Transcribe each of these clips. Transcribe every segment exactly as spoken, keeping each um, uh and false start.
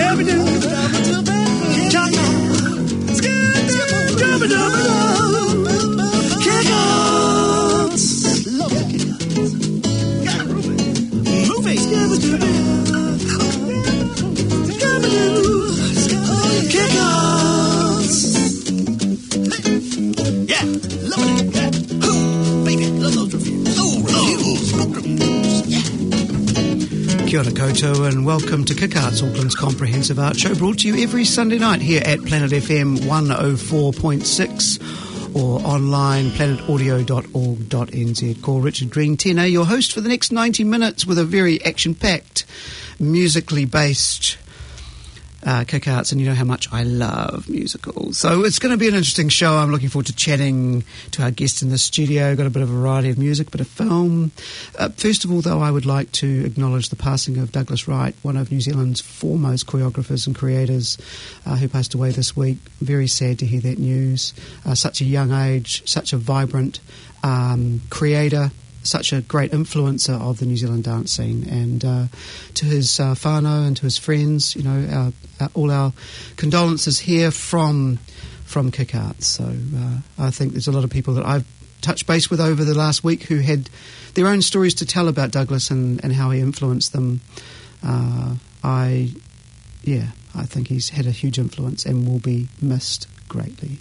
Kia ora koutou and welcome to Kick Arts, Auckland's comprehensive art show, brought to you every Sunday night here at Planet F M one oh four point six or online planet audio dot org dot n z. Call Richard Green, ten A, your host for the next ninety minutes with a very action-packed, musically based Uh, Kick Arts, and you know how much I love musicals. So it's going to be an interesting show. I'm looking forward to chatting to our guest in the studio. Got a bit of a variety of music, a bit of film. Uh, first of all, though, I would like to acknowledge the passing of Douglas Wright, one of New Zealand's foremost choreographers and creators, uh, who passed away this week. Very sad to hear that news. Uh, such a young age, such a vibrant um, creator, such a great influencer of the New Zealand dance scene, and uh, to his uh, whānau and to his friends, you know, our, our, all our condolences here from from Kick Arts. So uh, I think there's a lot of people that I've touched base with over the last week who had their own stories to tell about Douglas and, and how he influenced them. Uh, I, yeah, I think he's had a huge influence and will be missed greatly.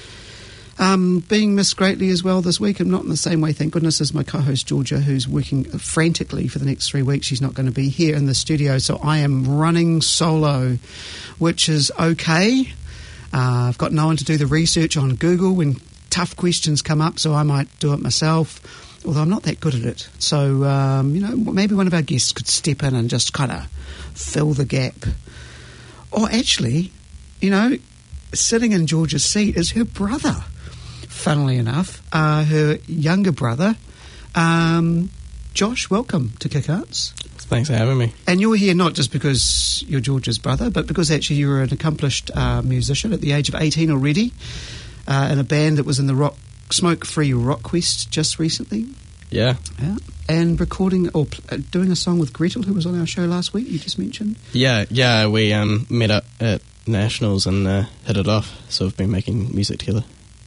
Um, being missed greatly as well this week, and not in the same way, thank goodness, as my co-host Georgia, who's working frantically for the next three weeks. She's not going to be here in the studio, so I am running solo, which is okay. Uh, I've got no one to do the research on Google when tough questions come up, so I might do it myself, although I'm not that good at it. So, um, you know, maybe one of our guests could step in and just kind of fill the gap. Or actually, you know, sitting in Georgia's seat is her brother. Funnily enough, uh, her younger brother, um, Josh, welcome to Kick Arts. Thanks for having me. And you're here not just because you're George's brother, but because actually you were an accomplished uh, musician at the age of eighteen already, uh, in a band that was in the rock Smoke-Free Rock Quest just recently. Yeah. Yeah. And recording or uh, doing a song with Gretel, who was on our show last week, you just mentioned. Yeah, yeah, we um, met up at Nationals and uh, hit it off, so we've been making music together.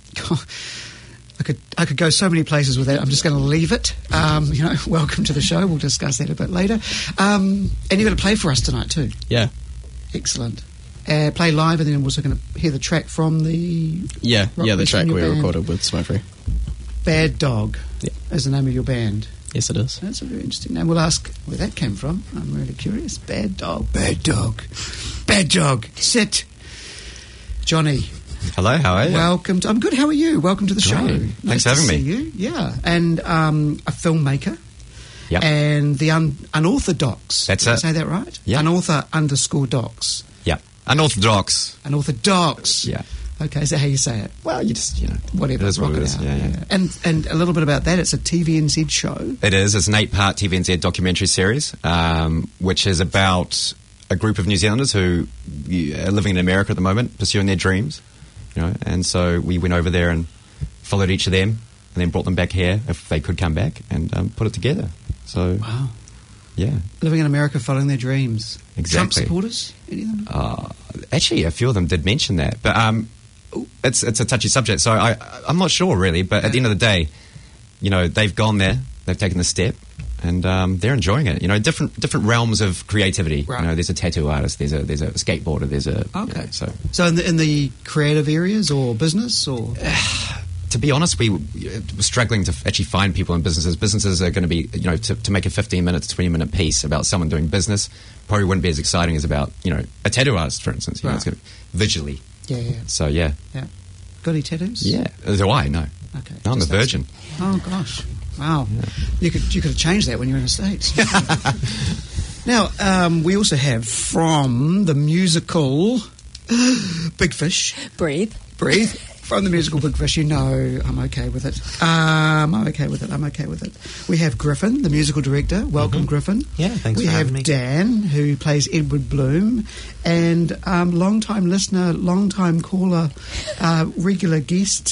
I could I could go so many places with that. I'm just going to leave it. Um, you know, welcome to the show. We'll discuss that a bit later. Um, and you're going to play for us tonight too. Yeah. Excellent. Uh, play live, and then we're also going to hear the track from the yeah rock yeah the track we band. recorded with Smoke-Free. Bad Dog. Yeah. Is the name of your band. Yes, it is. That's a very interesting name. We'll ask where that came from. I'm really curious. Bad Dog. Bad Dog. Bad Dog. Sit. Johnny. Hello, how are you? Welcome to, I'm good, how are you? Welcome to the Great. show. Thanks Nice for having to me. see you. Yeah, and um, a filmmaker. Yep. And the un- unorthodox. That's Did I it. say that right? Yeah. Unauthor underscore docs. Yeah. Unorthodox. Unorthodox. Yeah. Okay, is that how you say it? Well, you just, you know. Whatever. It is what rock it is. out. Yeah, yeah. And, and a little bit about that, it's a T V N Z show. It is. It's an eight-part T V N Z documentary series, um, which is about a group of New Zealanders who are living in America at the moment, pursuing their dreams. You know, and so we went over there and followed each of them, and then brought them back here if they could come back, and um, put it together. So, Wow. yeah, Living in America, following their dreams. Exactly. Trump supporters? Any of them? uh, actually, a few of them did mention that, but um, it's it's a touchy subject. So I I'm not sure really, but at the end of the day, you know, they've gone there, they've taken the step. And um, they're enjoying it. You know, different different realms of creativity. Right. You know, there's a tattoo artist, there's a there's a skateboarder, there's a Okay. You know, so So in the, in the creative areas or business or? to be honest, we were struggling to actually find people in businesses. Businesses are going to be, you know, to, to make a fifteen minute to twenty minute piece about someone doing business probably wouldn't be as exciting as about, you know, a tattoo artist, for instance. You know, Right. it's going to visually. Yeah, yeah. So yeah, Yeah. Got any tattoos? yeah. Do I? No. Okay. No, I'm a just virgin. asking. Oh gosh! Wow, you could you could have changed that when you were in the States. Now um, we also have from the musical Big Fish. Breathe. Breathe. From the musical Big Fish, you know I'm okay with it. Um, I'm okay with it. I'm okay with it. We have Griffin, the musical director. Welcome, Mm-hmm. Griffin. Yeah, thanks we for have having me. Dan, who plays Edward Bloom, and um, long-time listener, long-time caller, uh, regular guest,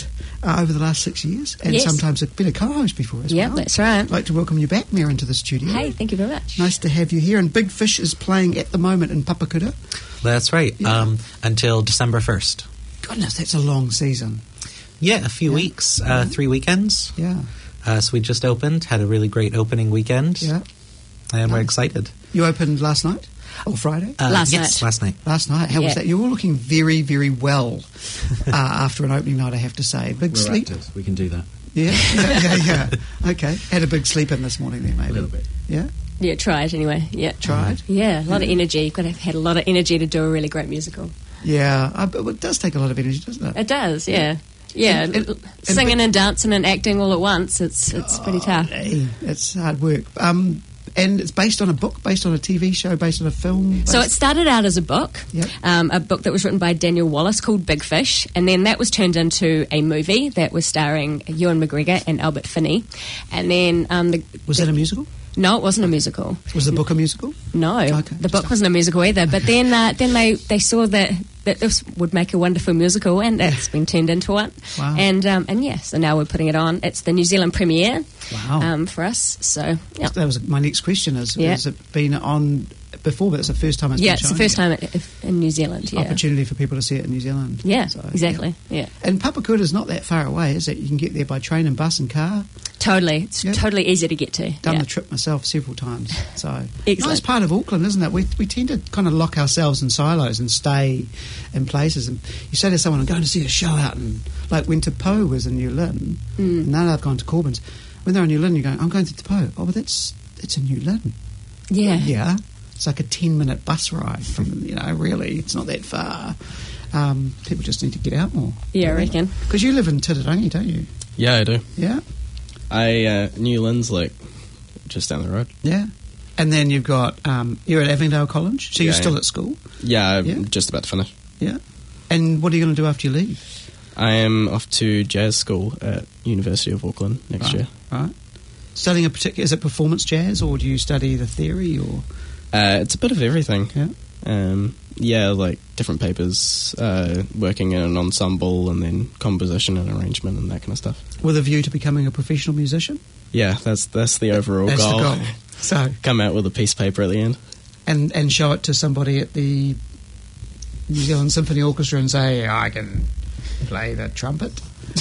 uh, over the last six years, and Yes. sometimes a been a co-host before as Yeah, well. that's right. I'd like to welcome you back, Mira, into the studio. Hey, thank you very much. Nice to have you here. And Big Fish is playing at the moment in Papakura. That's right. Yeah. Um, until December first. Goodness, that's a long season. Yeah, a few Yeah. weeks, uh, three weekends. Yeah, Uh, so we just opened, had a really great opening weekend, yeah. and we're Nice. excited. You opened last night or Friday? Uh, Last yes, night. last night. Last night. How was Yeah. that? You're all looking very, very well uh, after an opening night, I have to say. Big We're sleep? active. We can do that. Yeah, yeah, yeah, yeah. Okay. Had a big sleep in this morning then, maybe. A little bit. Yeah? Yeah, try it anyway. Yeah. Tried? Yeah, a lot of energy. You've got to have had a lot of energy to do a really great musical. Yeah. Uh, but it does take a lot of energy, doesn't it? It does, yeah. Yeah, And- and- l- and singing Big- and dancing and acting all at once, it's it's pretty tough. Hey, it's hard work. Um, and it's based on a book, based on a T V show, based on a film. So it based- started out as a book, Yep. um, a book that was written by Daniel Wallace called Big Fish, and then that was turned into a movie that was starring Ewan McGregor and Albert Finney. And then um, the, Was the, that a musical? No, it wasn't a musical. Was the book a musical? No, Okay, the book just- wasn't a musical either. But then, uh, then they, they saw that, that this would make a wonderful musical, and that's been turned into one. Wow. And um, and yeah, so now we're putting it on. It's the New Zealand premiere Wow. um, for us. So yeah, That was my next question. Is Yeah. has it been on before? But it's the first time it's yeah, been it's the shown first here. time it, in New Zealand. Yeah, Opportunity for people to see it in New Zealand. yeah, So, exactly. Yeah. And Papakura's not that far away, is it? You can get there by train and bus and car. Totally, it's Yep. totally easy to get to. Done yeah. the trip myself several times. So Excellent. nice part of Auckland, isn't it? We we tend to kind of lock ourselves in silos and stay in places. And you say to someone, "I'm going to see a show out," and like when Te Po was in New Lynn, Mm. and now I've gone to Corbyn's. When they're in New Lynn, you're going, "I'm going to Te Po." Oh, but that's that's in New Lynn. Yeah. Yeah, it's like a ten minute bus ride from. You know, really, it's not that far. Um, people just need to get out more. Yeah, I reckon. Because you live in Titirangi, don't you? Yeah, I do. Yeah. I uh, New Lynn's like just down the road. Yeah. And then you've got, um, you're at Avondale College, so you're Yeah, still yeah. at school. Yeah, I'm Yeah. just about to finish. Yeah. And what are you going to do after you leave? I am off to jazz school at University of Auckland next right. year. Right. Studying a particular, is it performance jazz or do you study the theory or? Uh, it's a bit of everything. Yeah. Um, yeah, like different papers, uh, working in an ensemble, and then composition and arrangement and that kind of stuff. With a view to becoming a professional musician? Yeah, that's that's the overall That's goal. the goal. So, Come out with a piece of paper at the end. and, and show it to somebody at the New Zealand Symphony Orchestra and say, I can play the trumpet.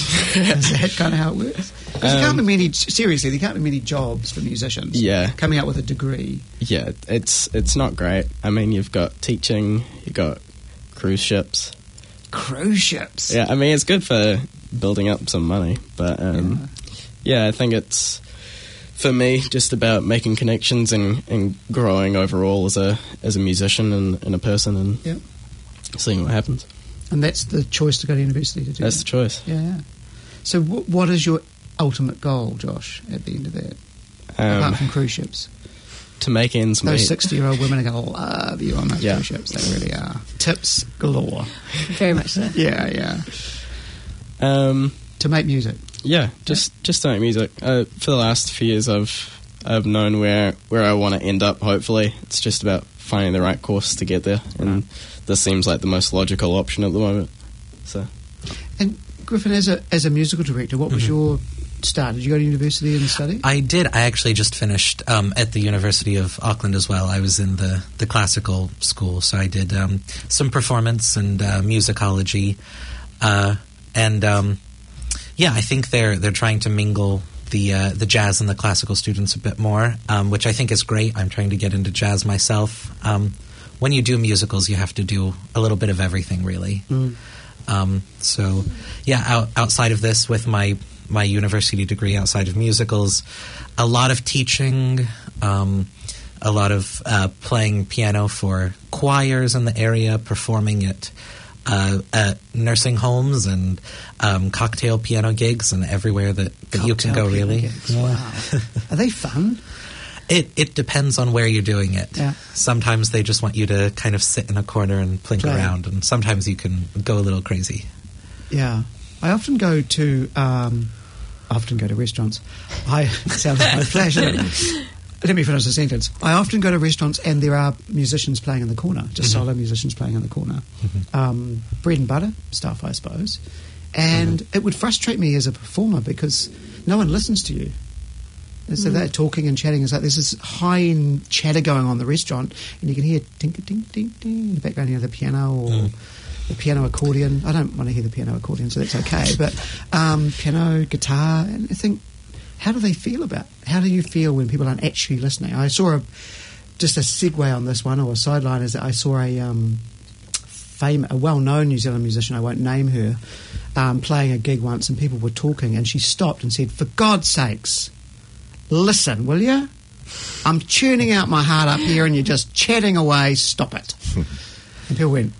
Is that kind of how it works? 'Cause there can't be Um, many, seriously, there can't be many jobs for musicians. Yeah. Coming out with a degree. Yeah, it's it's not great. I mean, you've got teaching, you've got cruise ships. Cruise ships. Yeah, I mean, it's good for building up some money, but um, yeah. I think it's, for me, just about making connections and, and growing overall as a as a musician and, and a person, and Yeah. seeing what happens. And that's the choice to go to university to do That's that. the choice. Yeah, yeah. So wh- what is your ultimate goal, Josh, at the end of that? Um, Apart from cruise ships. to make ends meet. Those sixty-year-old women are going to love you on those Yeah. cruise ships. They really are. Tips galore. Very much so. Yeah, yeah. Um, To make music. yeah, just just to make music. Uh, for the last few years, I've I've known where where I want to end up. Hopefully, it's just about finding the right course to get there, and this seems like the most logical option at the moment. So. And Griffin, as a as a musical director, what was Mm-hmm. your start? Did you go to university and study? I did. I actually just finished um, at the University of Auckland as well. I was in the, the classical school, so I did um, some performance and uh, musicology, uh, and um, yeah, I think they're they're trying to mingle the uh, the jazz and the classical students a bit more, um, which I think is great. I'm trying to get into jazz myself. Um, when you do musicals, you have to do a little bit of everything, really. Mm. Um, so, yeah, out, outside of this, with my my university degree, outside of musicals, a lot of teaching, um, a lot of uh, playing piano for choirs in the area, performing at, uh, at nursing homes and um, cocktail piano gigs and everywhere that, that you can Cocktail go, piano really. gigs. Yeah. Wow. Are they fun? It it depends on where you're doing it. Yeah. Sometimes they just want you to kind of sit in a corner and plink Play. around, and sometimes you can go a little crazy. Yeah. I often go to um, I often go to restaurants. I it sounds like my flash. Doesn't it? Let me finish the sentence. I often go to restaurants and there are musicians playing in the corner, just Mm-hmm. solo musicians playing in the corner. Um, bread and butter stuff, I suppose. And mm-hmm. it would frustrate me as a performer because no one listens to you. And so mm. they're talking and chatting. It's like there's this high chatter going on in the restaurant, and you can hear tink tink tink tink in the background, you know, the piano or mm. the piano accordion. I don't want to hear the piano accordion, so that's okay. But um, piano, guitar, and I think, how do they feel about it? How do you feel when people aren't actually listening? I saw a, just a segue on this one, or a sideline, is that I saw a, um, fame, a well-known New Zealand musician, I won't name her, um, playing a gig once, and people were talking, and she stopped and said, "For God's sakes, listen, will you? I'm tuning out my heart up here and you're just chatting away, stop it." And people went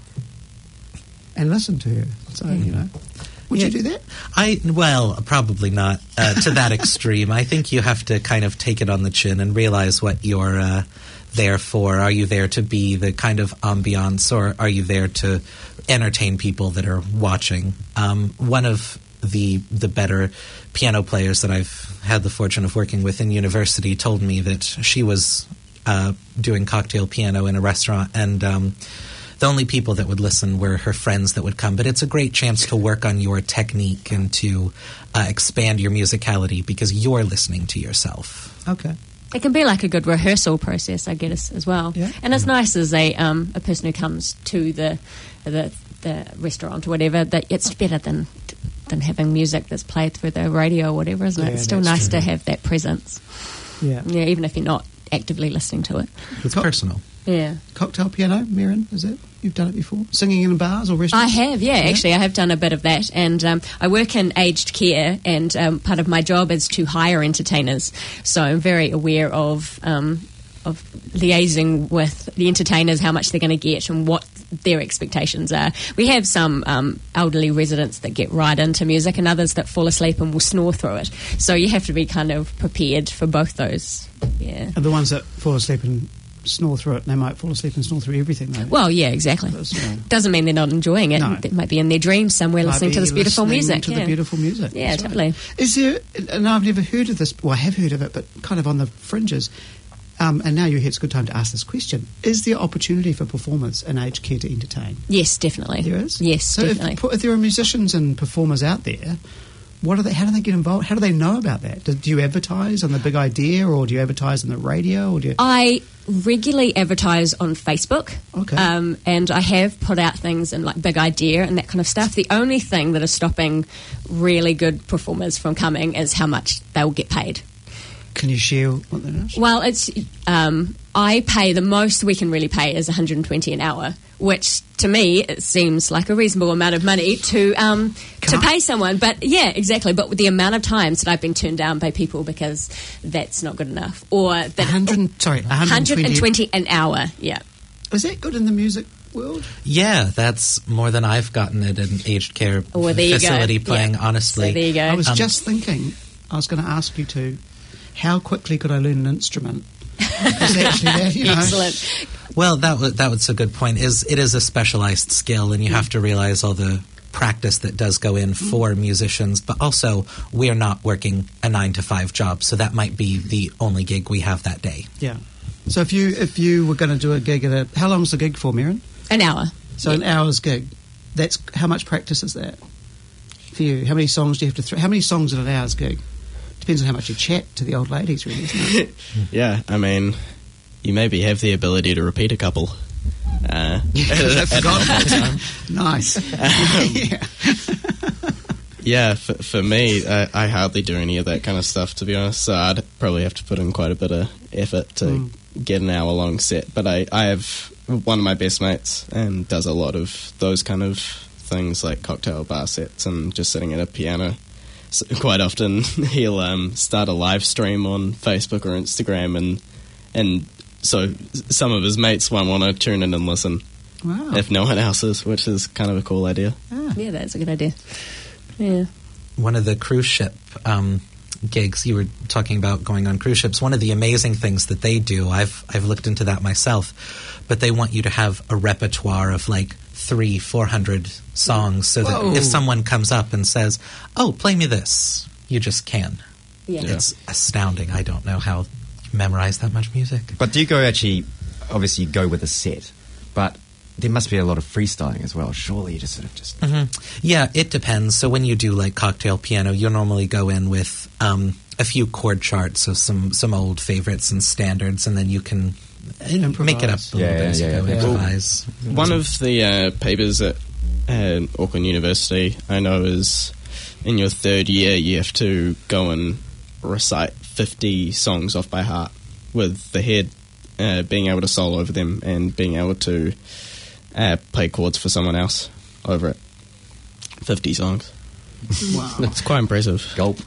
and listened to her. So, you know. Would yeah, you do that? I Well, probably not uh, to that extreme. I think you have to kind of take it on the chin and realize what you're uh, there for. Are you there to be the kind of ambiance, or are you there to entertain people that are watching? Um, one of the the better piano players that I've had the fortune of working with in university told me that she was uh, doing cocktail piano in a restaurant, and um, the only people that would listen were her friends that would come. But it's a great chance to work on your technique and to uh, expand your musicality because you're listening to yourself. Okay. It can be like a good rehearsal process, I guess, as well. Yeah. And it's nice as a um, a person who comes to the the the restaurant or whatever, that it's better than than having music that's played through the radio or whatever, isn't it? Yeah, it's still nice true. to have that presence. Yeah. Yeah, even if you're not actively listening to it. It's Co- personal. Yeah. Cocktail piano, Mirren, is it? You've done it before? Singing in bars or restaurants? I have, yeah, yeah. Actually, I have done a bit of that. And um, I work in aged care, and um, part of my job is to hire entertainers. So I'm very aware of um, of liaising with the entertainers, how much they're going to get and what their expectations are. We have some um, elderly residents that get right into music and others that fall asleep and will snore through it. So you have to be kind of prepared for both those. Yeah. And the ones that fall asleep and snore through it, they might fall asleep and snore through everything, though. Well, yeah, exactly. Yeah. Doesn't mean they're not enjoying it. No. They might be in their dreams somewhere Might listening be to this beautiful listening music. to yeah. the beautiful music. Yeah, That's totally. Right. Is there, and I've never heard of this, well, I have heard of it, but kind of on the fringes, um, and now you're here, it's a good time to ask this question. Is there opportunity for performers in aged care to entertain? Yes, definitely. There is? Yes, so definitely. If, if there are musicians and performers out there, what are they? How do they get involved? How do they know about that? Do, do you advertise on the Big Idea, or do you advertise on the radio? Or do you... I regularly advertise on Facebook. Okay. Um, and I have put out things in like Big Idea and that kind of stuff. The only thing that is stopping really good performers from coming is how much they will get paid. Can you share what that is? Well, it's um, I pay the most we can really pay is one hundred twenty an hour, which to me it seems like a reasonable amount of money to um, to pay someone. But yeah, exactly. But with the amount of times that I've been turned down by people because that's not good enough, or that one hundred, sorry, one hundred twenty. one hundred twenty an hour. Yeah. Is that good in the music world? Yeah, that's more than I've gotten at an aged care Oh, well, there you go. facility playing, Yeah. honestly. So there you go. I was Um, just thinking, I was going to ask you to, how quickly could I learn an instrument? Is actually that, you know? Excellent. Well, that was, that was a good point. Is It is a specialized skill, and you have to realize all the practice that does go in for musicians, but also we're not working a nine to five job, so that might be the only gig we have that day. Yeah. So if you if you were going to do a gig at a, how long's the gig for, Mirren? An hour. So an hour's gig. That's how much practice is that for you? How many songs do you have to throw? How many songs at an hour's gig? Depends on how much you chat to the old ladies, really, isn't it? Yeah, I mean, you maybe have the ability to repeat a couple. Uh, I at- forgot at one that. time. Nice. Um, Yeah, for, for me, I, I hardly do any of that kind of stuff, to be honest. So I'd probably have to put in quite a bit of effort to Mm. get an hour-long set. But I, I have one of my best mates and does a lot of those kind of things, like cocktail bar sets and just sitting at a piano. So quite often he'll um, start a live stream on Facebook or Instagram, and and so some of his mates won't want to tune in and listen Wow. if no one else is, which is kind of a cool idea. Ah. Yeah, that's a good idea. Yeah. One of the cruise ship um, gigs you were talking about, going on cruise ships, one of the amazing things that they do, I've I've looked into that myself, but they want you to have a repertoire of like three, four hundred songs, so Whoa. that if someone comes up and says, "Oh, play me this," you just can. Yeah. It's astounding. I don't know how you memorize that much music. But do you go actually, obviously you go with a set, but there must be a lot of freestyling as well. Surely you just sort of just... Mm-hmm. Yeah, it depends. So when you do like cocktail piano, you'll normally go in with um, a few chord charts, so some, some old favorites and standards, and then you can improvise. Make it up a little yeah, bit as yeah, you go. yeah. Improvise. One of the uh, papers at uh, Auckland University I know is in your third year you have to go and recite fifty songs off by heart, with the head uh, being able to solo over them and being able to uh, play chords for someone else over it. fifty songs. Wow. It's quite impressive. Gulp.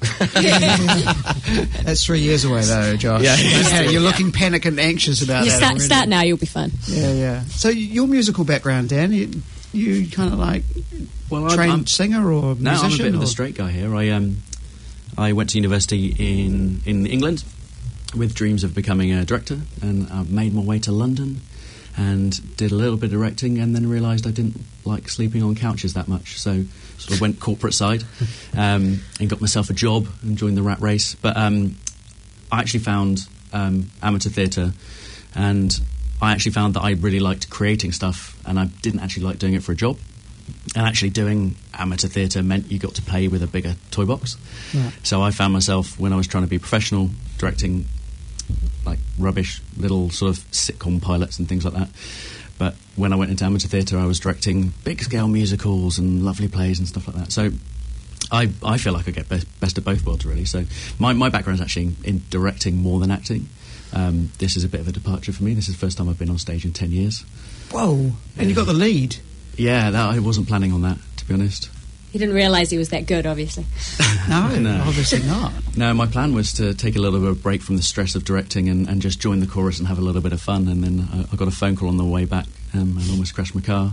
That's three years away, though, Josh. Yeah. Okay, you're looking panic and anxious about You that. start, already. start now, you'll be fine. Yeah, yeah. So your musical background, Dan, you, you kind of like Well, I'm- trained I'm- singer or musician? No, I'm a bit of or? a straight guy here. I um, I went to university in in England with dreams of becoming a director, and I made my way to London and did a little bit of directing, and then realised I didn't like sleeping on couches that much, so sort of went corporate side um, and got myself a job and joined the rat race. But um, I actually found um, amateur theatre, and I actually found that I really liked creating stuff, and I didn't actually like doing it for a job. And actually doing amateur theatre meant you got to play with a bigger toy box. Right. So I found myself, when I was trying to be professional, directing like rubbish little sort of sitcom pilots and things like that. But when I went into amateur theatre, I was directing big scale musicals and lovely plays and stuff like that. So I I feel like I get best, best of both worlds, really. So my, my background is actually in directing more than acting. Um, this is a bit of a departure for me. This is the first time I've been on stage in ten years. Whoa. And you got the lead. Yeah, that, I wasn't planning on that, to be honest. He didn't realise he was that good, obviously. No, No. obviously not. No, my plan was to take a little bit of a break from the stress of directing and, and just join the chorus and have a little bit of fun. And then I, I got a phone call on the way back um, and almost crashed my car.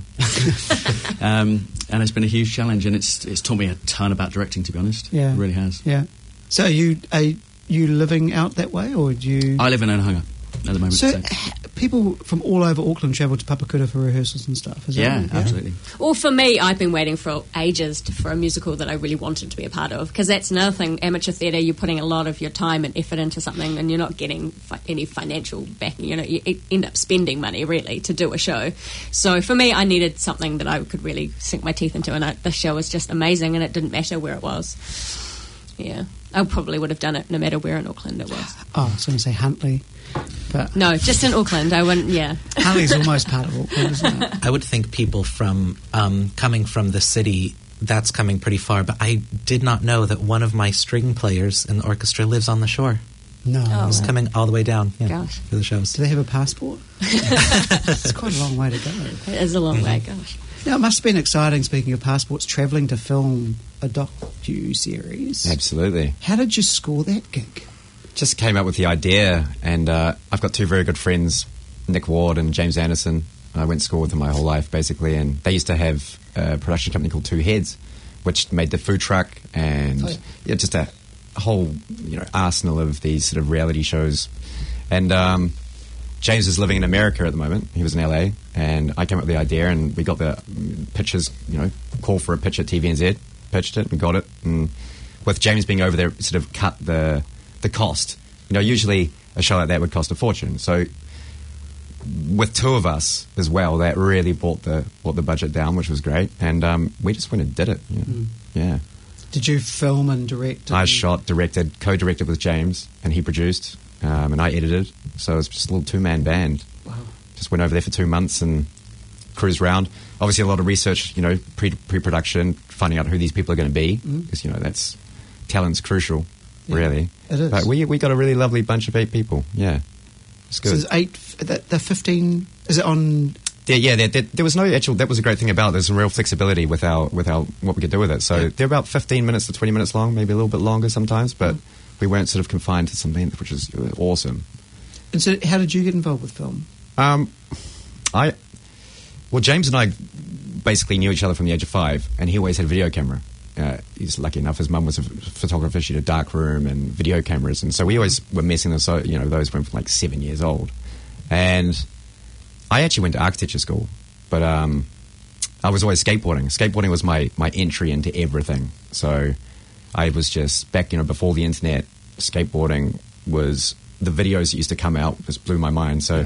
um, and it's been a huge challenge, and it's it's taught me a ton about directing, to be honest. Yeah. It really has. Yeah. So are you are you living out that way, or do you... I live in Onehunga at the moment. So so- h- people from all over Auckland travel to Papakura for rehearsals and stuff, is that yeah, right? absolutely. Well, for me, I've been waiting for ages to, for a musical that I really wanted to be a part of, because that's another thing. Amateur theatre, you're putting a lot of your time and effort into something, and you're not getting fi- any financial backing. You know, you e- end up spending money really to do a show. So for me, I needed something that I could really sink my teeth into, and I, the show was just amazing, and it didn't matter where it was. Yeah, I probably would have done it no matter where in Auckland it was. Oh, I was going to say Huntley. But No, just in Auckland. I wouldn't. Yeah. Huntley's almost part of Auckland, isn't it? I would think people from um, coming from the city, that's coming pretty far. But I did not know that one of my string players in the orchestra lives on the shore. No. Oh. He's coming all the way down yeah, Gosh. for the shows. Do they have a passport? It's quite a long way to go. It is a long way. Gosh. Now, it must have been exciting, speaking of passports, travelling to film a docu-series. Absolutely. How did you score that gig? Just came up with the idea, and uh, I've got two very good friends, Nick Ward and James Anderson. I went to school with them my whole life, basically, and they used to have a production company called Two Heads, which made the food truck and Oh, yeah. yeah, just a whole you know arsenal of these sort of reality shows. And um, James is living in America at the moment. He was in L A, and I came up with the idea, and we got the mm, pitches, you know, call for a pitch at T V N Z, pitched it, we got it, and with James being over there, it sort of cut the the cost. You know, usually a show like that would cost a fortune. So with two of us as well, that really brought the brought the budget down, which was great. And um, we just went and did it. Yeah. Mm. yeah. Did you film and direct? I and- shot, directed, co-directed with James, and he produced, um, and I edited. So it was just a little two-man band. Wow. Just went over there for two months and cruised around. Obviously, a lot of research, you know, pre pre-production, finding out who these people are going to be, because you know that's talent's crucial, Yeah, really. it is. But we we got a really lovely bunch of eight people. Yeah, it's So good. there's eight, the, the fifteen, is it on... Yeah, yeah. There, there, there was no actual. That was a great thing about it. There's some real flexibility with our with our what we could do with it. So Yeah. they're about fifteen minutes to twenty minutes long, maybe a little bit longer sometimes. But Mm. we weren't sort of confined to something which was awesome. And so how did you get involved with film? Um, I well, James and I basically knew each other from the age of five, and he always had a video camera. Uh, he's lucky enough; his mum was a f- photographer. She had a dark room and video cameras, and so we always were messing those. So you know, those went from like seven years old, and I actually went to architecture school, but um, I was always skateboarding. Skateboarding was my my entry into everything. So I was just back, you know, before the internet. Skateboarding was the videos that used to come out just blew my mind. So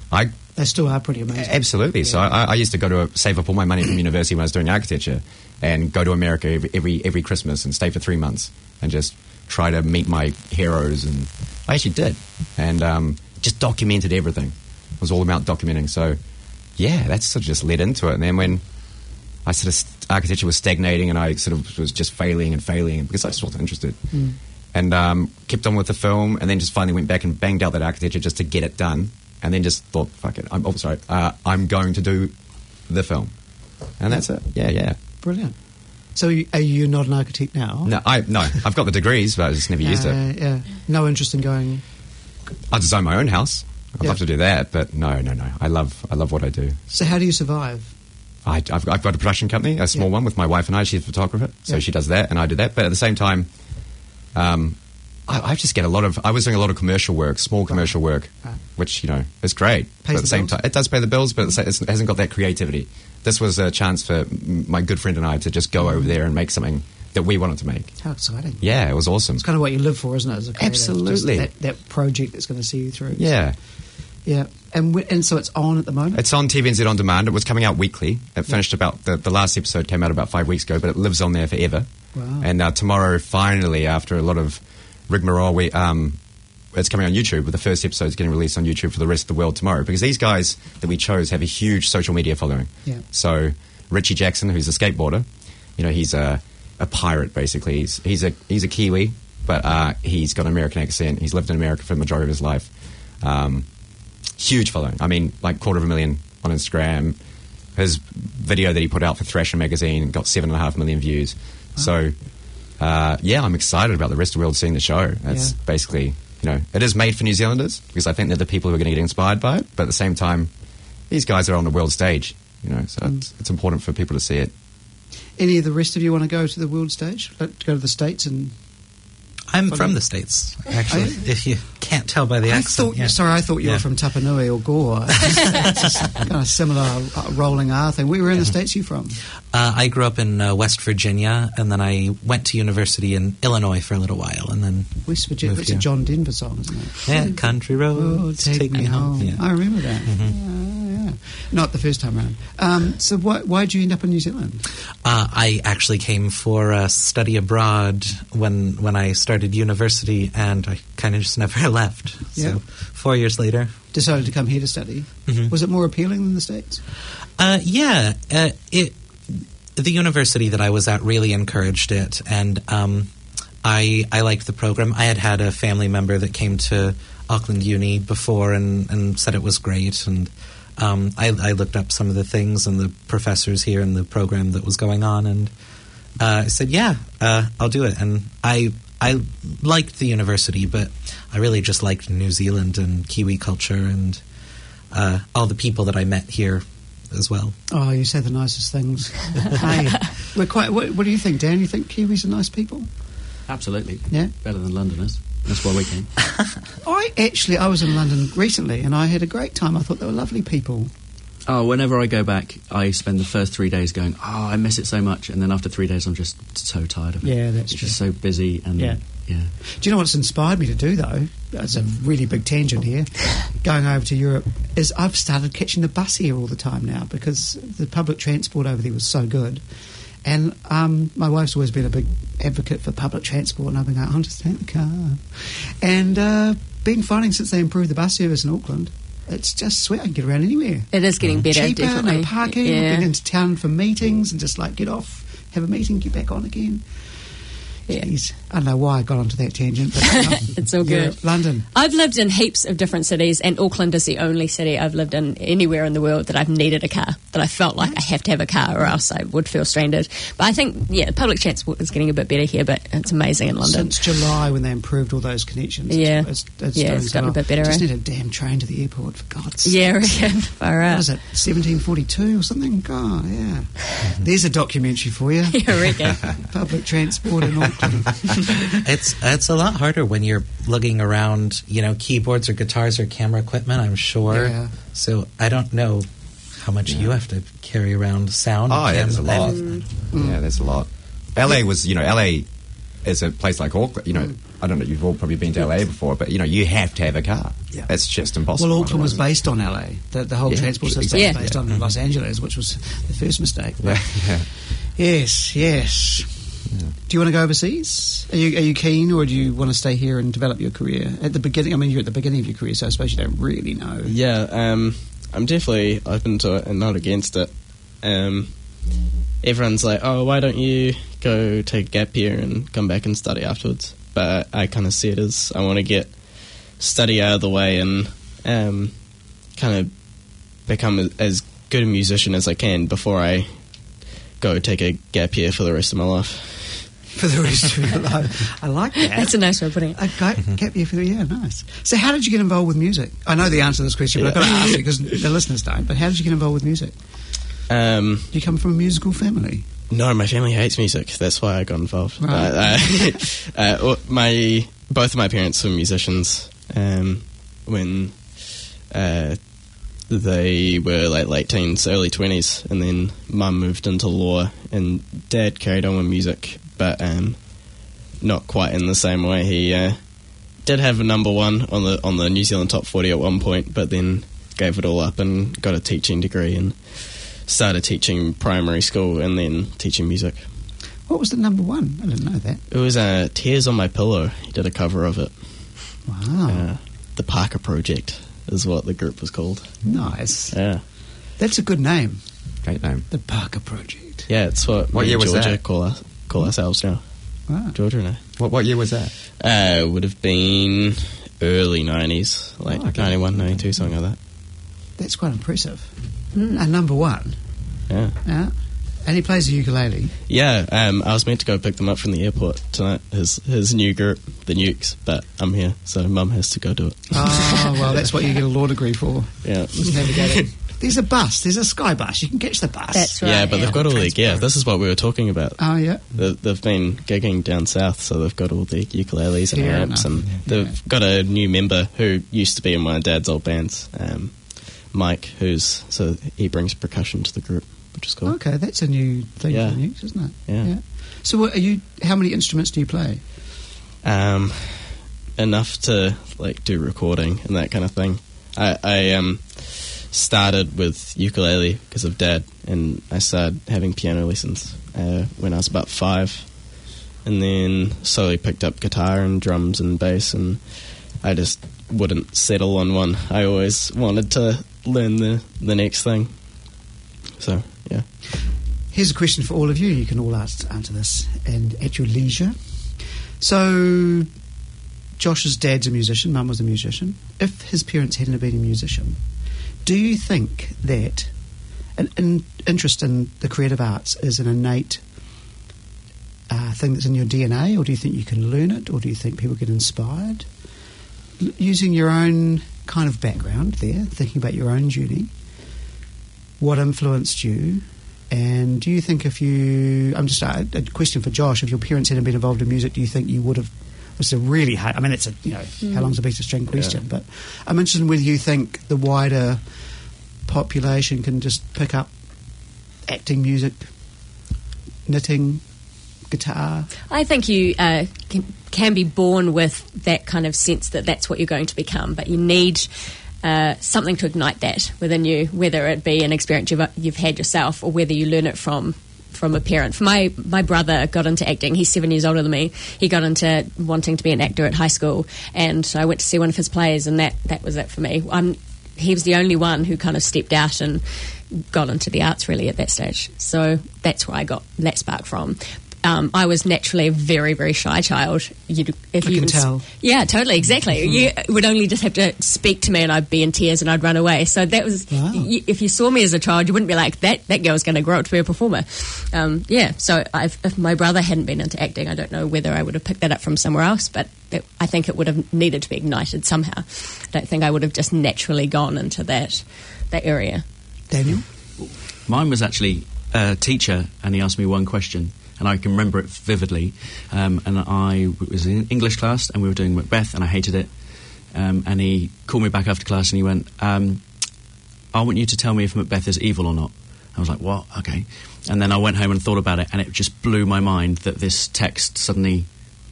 I They still are pretty amazing. absolutely. So I, I used to go to a, save up all my money from university when I was doing architecture, and go to America every, every every Christmas and stay for three months and just try to meet my heroes. And I actually did, and um, just documented everything. It was all about documenting. So yeah, that's sort of just led into it. And then when I sort of st- architecture was stagnating, and I sort of was just failing and failing because I just wasn't interested. Mm. And um, kept on with the film, and then just finally went back and banged out that architecture just to get it done. And then just thought, fuck it, I'm oh, sorry, uh, I'm going to do the film, and that's it. Yeah, yeah. Brilliant. So you, are you not an architect now? No, I no, I've got the degrees, but I just never used Uh, it. Yeah. No interest in going. I design my own house. I'd Yeah. love to do that, but no, no, no. I love, I love what I do. So how do you survive? I, I've, I've got a production company, a small Yeah. one, with my wife and I. She's a photographer, so Yeah. she does that, and I do that. But at the same time, um, I, I just get a lot of. I was doing a lot of commercial work, small commercial work, Right. which you know is great. But Pays at the the same bills. time, it does pay the bills, but it's, it's, it hasn't got that creativity. This was a chance for m- my good friend and I to just go over there and make something that we wanted to make. How exciting. Yeah, it was awesome. It's kind of what you live for, isn't it? As a creative? Absolutely. Just that, that project that's going to see you through. Yeah. Yeah. And w- and so it's on at the moment? It's on T V N Z On Demand. It was coming out weekly. It finished about, the, the last episode came out about five weeks ago, but it lives on there forever. Wow. And uh, tomorrow, finally, after a lot of rigmarole, we, um, it's coming on YouTube, but the first episode is getting released on YouTube for the rest of the world tomorrow, because these guys that we chose have a huge social media following. Yeah. So Richie Jackson, who's a skateboarder, you know, he's a, a pirate, basically. He's, he's, a, he's a Kiwi, but uh, he's got an American accent. He's lived in America for the majority of his life. Um, huge following. I mean, like quarter of a million on Instagram. His video that he put out for Thrasher magazine got seven and a half million views. Wow. So, uh, yeah, I'm excited about the rest of the world seeing the show. It's Yeah. basically, you know, it is made for New Zealanders, because I think they're the people who are going to get inspired by it. But at the same time, these guys are on the world stage, you know, so Mm. it's, it's important for people to see it. Any of the rest of you want to go to the world stage? Let- Go to the States and... I'm Okay. from the States, actually, Are you? if you can't tell by the I accent. thought, yeah. sorry, I thought you Yeah. were from Tapanui or Gore. It's just kind of similar uh, rolling R thing. Where in the States are you from? Uh, I grew up in uh, West Virginia, and then I went to university in Illinois for a little while, and then West Virginia. Moved It's a here. John Denver song, isn't it? yeah, country roads Oh, take, me home. Yeah. I remember that. Yeah, yeah. Not the first time around. Um, so why why did you end up in New Zealand? Uh, I actually came for a study abroad when when I started university, and I kind of just never left. Yeah. So four years later, Decided to come here to study. Mhm. Was it more appealing than the States? uh, yeah, uh, it the university that I was at really encouraged it, and um, I I liked the program. I had had a family member that came to Auckland Uni before and, and said it was great, and um, I, I looked up some of the things and the professors here and the program that was going on, and uh, I said, yeah, uh, I'll do it. And I I liked the university, but I really just liked New Zealand and Kiwi culture and uh, all the people that I met here as well. Oh, you say the nicest things. Hey, we're quite. What, what do you think, Dan? You think Kiwis are nice people? Absolutely. Yeah. Better than Londoners. That's why we came. I actually, I was in London recently, and I had a great time. I thought they were lovely people. Oh, whenever I go back, I spend the first three days going, oh, I miss it so much. And then after three days, I'm just so tired of it. Yeah, that's It's true. just so busy. And Yeah. yeah. Do you know what's inspired me to do, though? It's a really big tangent here. Going over to Europe is I've started catching the bus here all the time now because the public transport over there was so good. And um, my wife's always been a big advocate for public transport, and I've been going, I'll just take the car. And uh, been finding since they improved the bus service in Auckland, it's just sweet. I can get around anywhere. It is getting better, Cheaper, definitely. no parking, Yeah. get into town for meetings and just like get off, have a meeting, get back on again. Yeah. Jeez. I don't know why I got onto that tangent, but uh, It's all good. Europe, London. I've lived in heaps of different cities, and Auckland is the only city I've lived in anywhere in the world that I've needed a car, that I felt like I have to have a car or else I would feel stranded. But I think, yeah, public transport is getting a bit better here, but it's amazing in London. Since July, when they improved all those connections, Yeah. it's, it's, Yeah, doing it's so gotten a well. bit better, Just eh? need a damn train to the airport, for God's sake. Yeah, I reckon. Far What out. is it, seventeen forty-two or something? God, yeah. There's a documentary for you. Yeah, I reckon. Public transport in Auckland. It's it's a lot harder when you're lugging around, you know, keyboards or guitars or camera equipment, I'm sure. Yeah. So I don't know how much you have to carry around sound. Oh, yeah, cam- there's a lot. and- Yeah, there's a lot. L A was, you know, L A as a place like Auckland, you know, I don't know, you've all probably been to L A before, but, you know, you have to have a car. Yeah. It's just impossible. Well, Auckland was otherwise. based on L A. The, the whole Yeah, transport system yeah. was based Yeah. on Los Angeles, which was the first mistake. Yeah, yeah. Yes, yes. Do you want to go overseas? Are you are you keen, or do you want to stay here and develop your career? At the beginning, I mean, you're at the beginning of your career, so I suppose you don't really know. Yeah, um, I'm definitely open to it and not against it. Um, everyone's like, oh, why don't you go take a gap year and come back and study afterwards? But I, I kind of see it as I want to get study out of the way and um, kind of become a, as good a musician as I can before I go take a gap year for the rest of my life. For the rest of your life. I like that. That's a nice way of putting it. A gap, gap year for the, yeah, nice. So how did you get involved with music? I know the answer to this question, but I've got to ask it because the listeners don't. But how did you get involved with music? Um, Do you come from a musical family? No, my family hates music. That's why I got involved. Right. Uh, uh, uh, my both of my parents were musicians. Um, when uh, they were like late teens, early twenties, and then Mum moved into law, and Dad carried on with music, but um, not quite in the same way. He uh, did have a number one on the on the New Zealand Top forty at one point, but then gave it all up and got a teaching degree and started teaching primary school and then teaching music. What was the number one? I didn't know that. It was uh, Tears on My Pillow. He did a cover of it. Wow. Uh, the Parker Project is what the group was called. Nice. Yeah. That's a good name. Great name. The Parker Project. Yeah, it's what, What me year and was Georgia that? call, us, call ourselves now. Wow. Georgia and I. What, what year was that? Uh, would have been early nineties, like Oh, okay. ninety-one, ninety-two, something like that. That's quite impressive. Mm. And number one. Yeah. Yeah. And he plays the ukulele. Yeah, um, I was meant to go pick them up from the airport tonight, his his new group, the Nukes, but I'm here, so Mum has to go do it. Oh, well, that's what you get a law degree for. Yeah. Just navigating. There's a bus. There's a Sky Bus. You can catch the bus. That's right. Yeah, but yeah. they've got all their Transport. gear. This is what we were talking about. Oh, yeah. They- They've been gigging down south, so they've got all their ukuleles and Fair amps, enough. and Yeah. they've got a new member who used to be in my dad's old bands, um, Mike, who's so he brings percussion to the group, which is cool. Okay, that's a new thing Yeah. for the Nukes, isn't it? Yeah. So, what are you? How many instruments do you play? Um, enough to like do recording and that kind of thing. I, I um, started with ukulele because of Dad, and I started having piano lessons uh, when I was about five, and then slowly picked up guitar and drums and bass, and I just wouldn't settle on one. I always wanted to learn the, the next thing. So, yeah. Here's a question for all of you. You can all ask, answer this and at your leisure. So, Josh's dad's a musician, Mum was a musician. If his parents hadn't have been a musician, do you think that an, an interest in the creative arts is an innate uh, thing that's in your D N A, or do you think you can learn it, or do you think people get inspired? L- using your own kind of background there, thinking about your own journey, what influenced you? And do you think if you... I'm just... Uh, a question for Josh. If your parents hadn't been involved in music, do you think you would have... It's a really hard... I mean, it's a, you know, Mm. how long's a piece of string question, Yeah. but I'm interested in whether you think the wider population can just pick up acting, music, knitting, guitar. I think you uh, can, can be born with that kind of sense that that's what you're going to become, but you need uh, something to ignite that within you, whether it be an experience you've, you've had yourself or whether you learn it from from a parent. For my, my brother got into acting. He's seven years older than me. He got into wanting to be an actor at high school, and I went to see one of his plays, and that, that was it for me. I'm, he was the only one who kind of stepped out and got into the arts really at that stage. So that's where I got that spark from. Um, I was naturally a very, very shy child. You'd, if I you can was- tell. Yeah, totally, exactly. You would only just have to speak to me and I'd be in tears and I'd run away. So that was, Wow. y- if you saw me as a child, you wouldn't be like, that, that girl's going to grow up to be a performer. Um, yeah, so I've, if my brother hadn't been into acting, I don't know whether I would have picked that up from somewhere else, but it, I think it would have needed to be ignited somehow. I don't think I would have just naturally gone into that, that area. Daniel? Mine was actually a teacher, and he asked me one question, and I can remember it vividly. Um, and I was in English class, and we were doing Macbeth, and I hated it. Um, and he called me back after class, and he went, um, I want you to tell me if Macbeth is evil or not. I was like, what? Okay. And then I went home and thought about it, and it just blew my mind that this text suddenly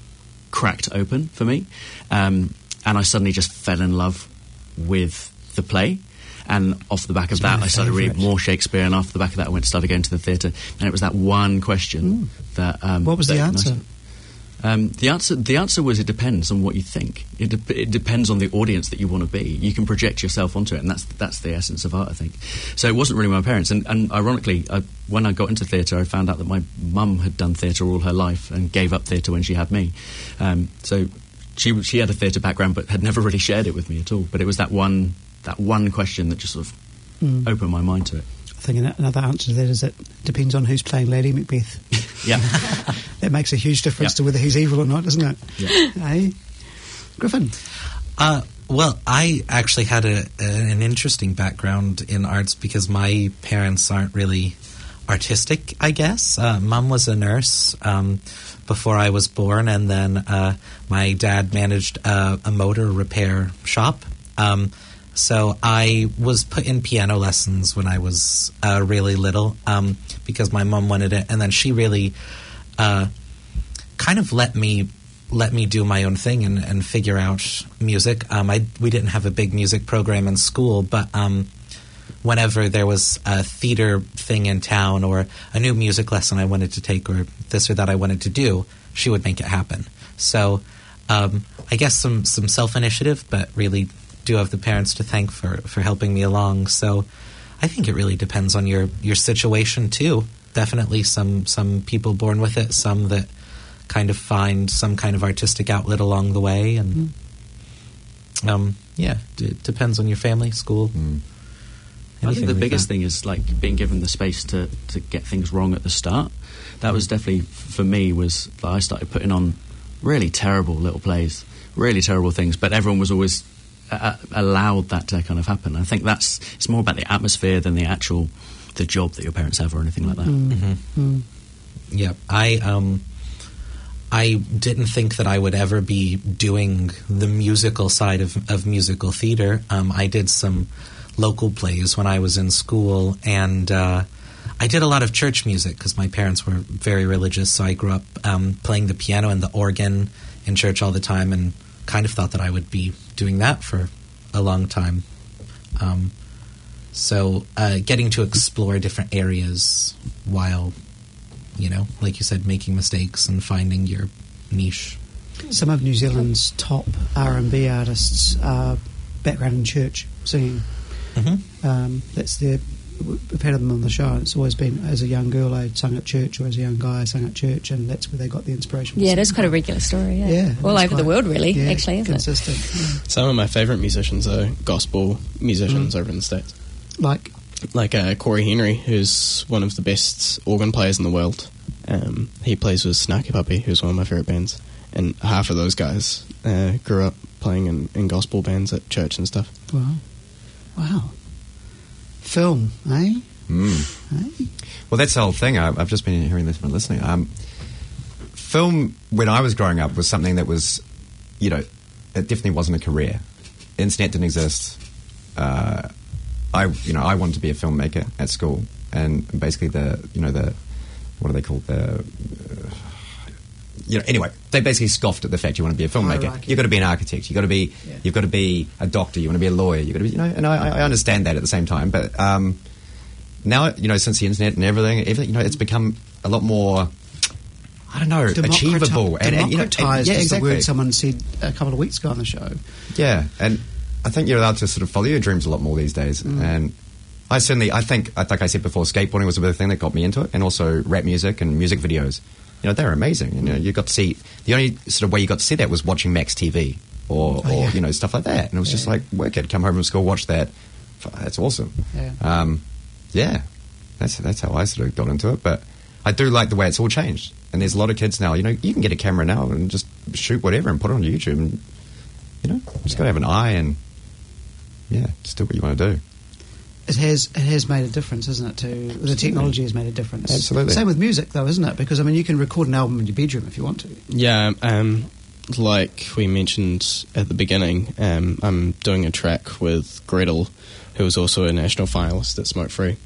cracked open for me, um, and I suddenly just fell in love with the play. And off the back of It's that, my I started reading favourite. more Shakespeare, and after the back of that, I went to started going to the theatre, and it was that one question that. Um, What was the that answer? ignited- Um, the answer, the answer was it depends on what you think. It, de- it depends on the audience that you want to be. You can project yourself onto it, and that's that's the essence of art, I think. So it wasn't really my parents, and, and ironically, I, when I got into theatre, I found out that my mum had done theatre all her life and gave up theatre when she had me. Um, so she she had a theatre background, but had never really shared it with me at all. But it was that one that one question that just sort of Mm. opened my mind to it. I think an- another answer to that is it depends on who's playing Lady Macbeth. Yeah. That makes a huge difference Yeah. to whether he's evil or not, doesn't it? Yeah. Eh? Griffin. Uh, well, I actually had a, a, an interesting background in arts because my parents aren't really artistic, I guess. Uh, Mum was a nurse um, before I was born, and then uh, my dad managed a, a motor repair shop. Um, so I was put in piano lessons when I was uh, really little um, because my mum wanted it, and then she really uh, kind of let me let me do my own thing and, and figure out music. Um, I we didn't have a big music program in school, but um, whenever there was a theater thing in town or a new music lesson I wanted to take or this or that I wanted to do, she would make it happen. So um, I guess some, some self-initiative, but really do have the parents to thank for, for helping me along. So I think it really depends on your, your situation too. Definitely some, some people born with it, some that kind of find some kind of artistic outlet along the way. And um, yeah, it depends on your family, school. Mm. I think anything the like biggest that. thing is like being given the space to, to get things wrong at the start. That was definitely for me was like, I started putting on really terrible little plays, really terrible things, but everyone was always uh, allowed that to kind of happen. I think that's it's more about the atmosphere than the actual the job that your parents have or anything like that. Mm-hmm. Yeah, I um, I didn't think that I would ever be doing the musical side of, of musical theater. Um, I did some local plays when I was in school, and uh, I did a lot of church music because my parents were very religious, so I grew up um, playing the piano and the organ in church all the time and kind of thought that I would be doing that for a long time. Um, so uh, getting to explore different areas while, you know, like you said, making mistakes and finding your niche. Some of New Zealand's top R and B artists are background in church singing. Mm-hmm. Um, that's their. We've had them on the show. And it's always been as a young girl I sung at church, or as a young guy I sung at church, and that's where they got the inspiration. for Yeah, it is singing. quite a regular story. Yeah, Yeah, all it's over the quite- world, really. yeah, actually, isn't it? consistent. Yeah. Some of my favourite musicians are gospel musicians over in the States. Like Like uh, Corey Henry, who's one of the best organ players in the world. Um, he plays with Snarky Puppy, who's one of my favourite bands. And half of those guys uh, grew up playing in, in gospel bands at church and stuff. wow, wow, film, eh? Mm. eh? Well, that's the whole thing. I, I've just been hearing this from listening. Um, film, when I was growing up, was something that was, you know, it definitely wasn't a career. Internet didn't exist. Uh, I, you know, I wanted to be a filmmaker at school, and basically the, you know, the, what are they called? The, uh, you know, anyway, they basically scoffed at the fact you want to be a filmmaker. Hierarchy. You've got to be an architect. You've got to be, Yeah. you've got to be a doctor. You want to be a lawyer. You've got to be, you know, and I, I understand that at the same time, but. Um, Now, you know, since the internet and everything, everything, you know, it's become a lot more, I don't know, Democrati- achievable. And, and, you know, and- democratised yeah, is exactly. the word someone said a couple of weeks ago on the show. Yeah, and I think you're allowed to sort of follow your dreams a lot more these days. Mm. And I certainly, I think, like I said before, skateboarding was a big thing that got me into it, and also rap music and music videos. You know, they're amazing. You know, you got to see, the only sort of way you got to see that was watching Max T V or, Oh, or yeah. you know, stuff like that. And it was just Yeah. like, wicked, come home from school, watch that. That's awesome. Yeah. Um, yeah. That's that's how I sort of got into it. But I do like the way it's all changed. And there's a lot of kids now, you know, you can get a camera now and just shoot whatever and put it on YouTube. And, you know, just got to have an eye and, yeah, just do what you want to do. It has it has made a difference, isn't it? To the technology has made a difference. Absolutely. Same with music, though, isn't it? Because I mean, you can record an album in your bedroom if you want to. Yeah, um, like we mentioned at the beginning, um, I'm doing a track with Gretel, who is also a national finalist at Smoke Free.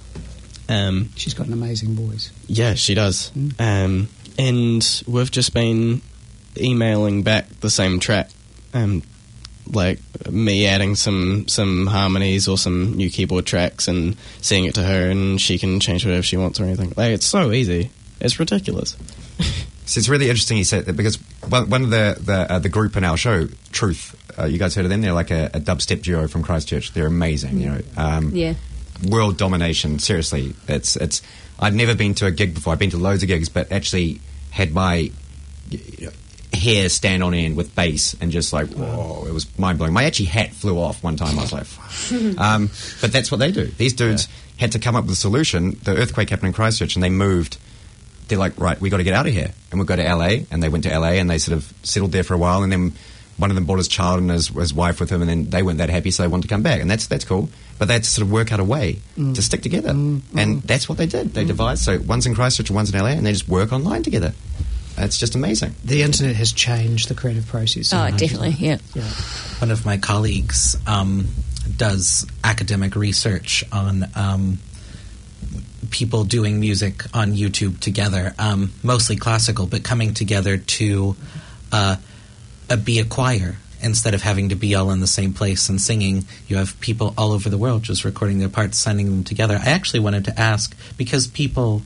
Um, She's got an amazing voice. yeah, she does. Mm. Um, and we've just been emailing back the same track, um, like me adding some some harmonies or some new keyboard tracks and sending it to her, and she can change whatever she wants or anything. Like, it's so easy. It's ridiculous. So it's really interesting you said that, because one, one of the the, uh, the group in our show, Truth, uh, you guys heard of them? They're like a, a dubstep duo from Christchurch. They're amazing. You know, um, Yeah. world domination. Seriously, it's it's. I'd never been to a gig before. I've been to loads of gigs, but actually had my you know, hair stand on end with bass and just like, whoa, it was mind blowing. My actually hat flew off one time. I was like, fuck. um, but that's what they do. These dudes yeah. had to come up with a solution. The earthquake happened in Christchurch, and they moved. They're like, right, we got to get out of here, and we'll go to L A. And they went to L A, and they sort of settled there for a while, and then one of them brought his child and his, his wife with him, and then they weren't that happy, so they wanted to come back, and that's that's cool. But they had to sort of work out a way mm. to stick together, mm. and mm. that's what they did. They mm. devised. So one's in Christchurch and one's in L A, and they just work online together. It's just amazing. The internet has changed the creative process. Oh, definitely, yeah. yeah. One of my colleagues um, does academic research on um, people doing music on YouTube together, um, mostly classical, but coming together to uh, uh, be a choir. Instead of having to be all in the same place and singing, you have people all over the world just recording their parts, sending them together. I actually wanted to ask, because people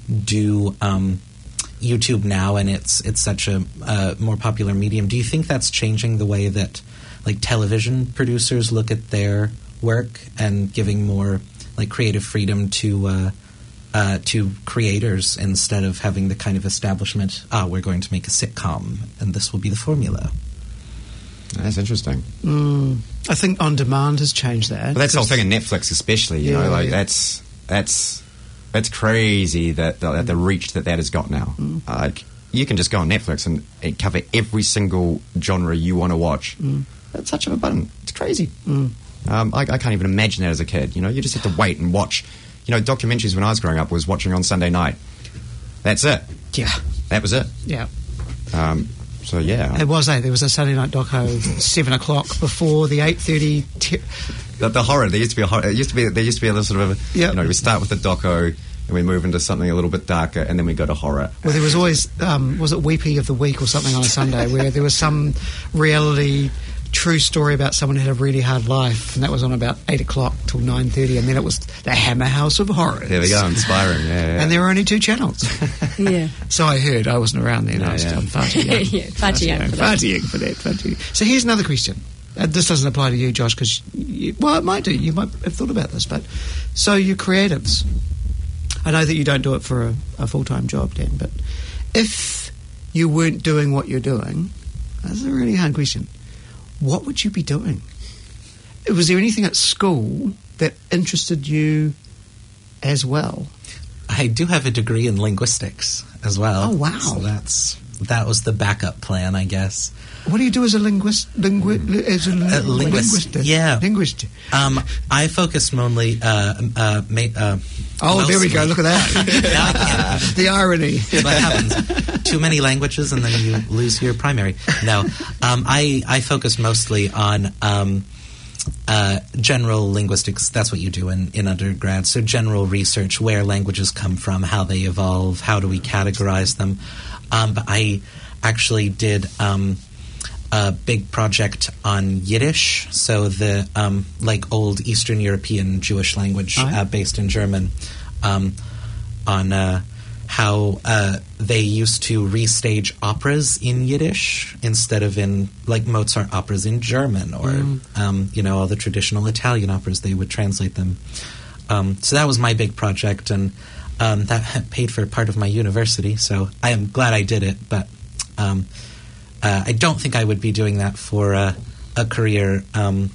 do um, YouTube now, and it's it's such a uh, more popular medium, do you think that's changing the way that like television producers look at their work and giving more like creative freedom to uh, uh, to creators instead of having the kind of establishment, ah, we're going to make a sitcom and this will be the formula? That's interesting. Mm, I think on demand has changed that. But that's the whole thing in Netflix, especially. You yeah, know, like yeah. that's that's that's crazy that the, that the reach that that has got now. Mm. Uh, like you can just go on Netflix and, and cover every single genre you want to watch. Mm. At touch of a button. It's crazy. Mm. Um, I, I can't even imagine that as a kid. You know, you just have to wait and watch. You know, documentaries when I was growing up was watching on Sunday night. That's it. Yeah, that was it. Yeah. Um, So yeah, it was. Eh? There was a Saturday night doco seven o'clock before the eight thirty. Te- the, the horror. There used to be a horror. It used to be. There used to be a little sort of. A, yep. You know, we start with the doco and we move into something a little bit darker, and then we go to horror. Well, there was always um, was it Weepy of the Week or something on a Sunday where there was some reality true story about someone who had a really hard life, and that was on about eight o'clock till nine thirty, and then it was the Hammer House of Horrors. There we go, inspiring. Yeah, yeah. And there were only two channels. Yeah. So I heard. I wasn't around then. No, I was yeah. I'm far too young. yeah, far too young. Far too young for that. Far too young. So here's another question. Uh, this doesn't apply to you, Josh, because well, it might do. You might have thought about this, but so you're creatives. I know that you don't do it for a, a full time job, Dan, but if you weren't doing what you're doing, that's a really hard question. What would you be doing? Was there anything at school that interested you as well? I do have a degree in linguistics as well. Oh, wow. So that's that was the backup plan, I guess. What do you do as a linguist? Lingui- as a, li- a linguist? linguist? Yeah. Linguist. Um, I focus mainly... Uh, uh, ma- uh, oh, mostly. there we go. Look at that. The irony. What happens? Too many languages and then you lose your primary. No. Um, I, I focus mostly on... Um, Uh, general linguistics. That's what you do in, in undergrad. So general research, where languages come from, how they evolve, how do we categorize them. Um, but I actually did um, a big project on Yiddish, so the um, like old Eastern European Jewish language uh-huh. uh, based in German, um, on uh, how uh, they used to restage operas in Yiddish instead of in, like, Mozart operas in German, or, mm. um, you know, all the traditional Italian operas, they would translate them. Um, so that was my big project, and um, that paid for part of my university, so I am glad I did it, but um, uh, I don't think I would be doing that for uh, a career um,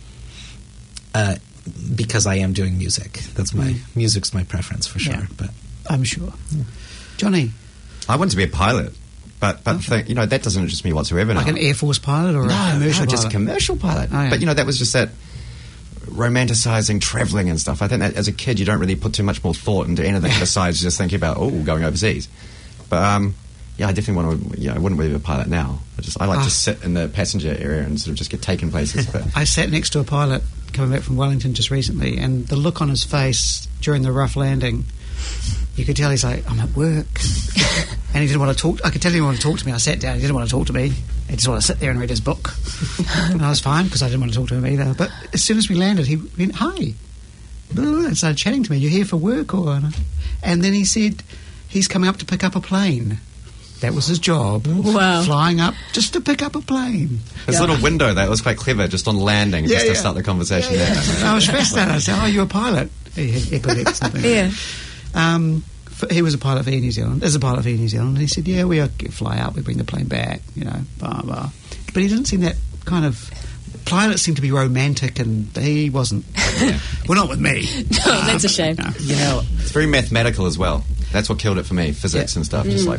uh, because I am doing music. That's my, mm. music's my preference for sure, yeah. but... I'm sure. Yeah. Johnny? I wanted to be a pilot, but but okay. the, you know that doesn't interest me whatsoever. Like now. an Air Force pilot or no, a commercial no, just pilot? a commercial pilot. Oh, yeah. But you know that was just that romanticizing traveling and stuff. I think that as a kid you don't really put too much more thought into anything besides just thinking about oh going overseas. But um, yeah, I definitely want to. Yeah, I wouldn't really be a pilot now. I just I like ah. to sit in the passenger area and sort of just get taken places. But I sat next to a pilot coming back from Wellington just recently, and the look on his face during the rough landing. You could tell he's like, I'm at work. And he didn't want to talk. I could tell he didn't want to talk to me. I sat down. He didn't want to talk to me. He just wanted to sit there and read his book. And I was fine because I didn't want to talk to him either. But as soon as we landed, he went, "Hi," and started chatting to me. "You here for work or?" And then he said, "He's coming up to pick up a plane." That was his job. Wow. Flying up just to pick up a plane. There's a little window there. It was quite clever, just on landing, Yeah, just to yeah. start the conversation Yeah, there. yeah. I was fascinated. I said, "Oh, you're a pilot." He had epilepsy, something. Yeah. Um, f- he was a pilot for Air New Zealand. As a pilot for Air New Zealand, and he said, "Yeah, we uh, fly out, we bring the plane back, you know, blah blah." But he didn't seem that kind of. Pilots seem to be romantic, and he wasn't. Well, not with me. No, that's a shame. No. You know, It's very mathematical as well. That's what killed it for me, physics Yeah. and stuff. Just like,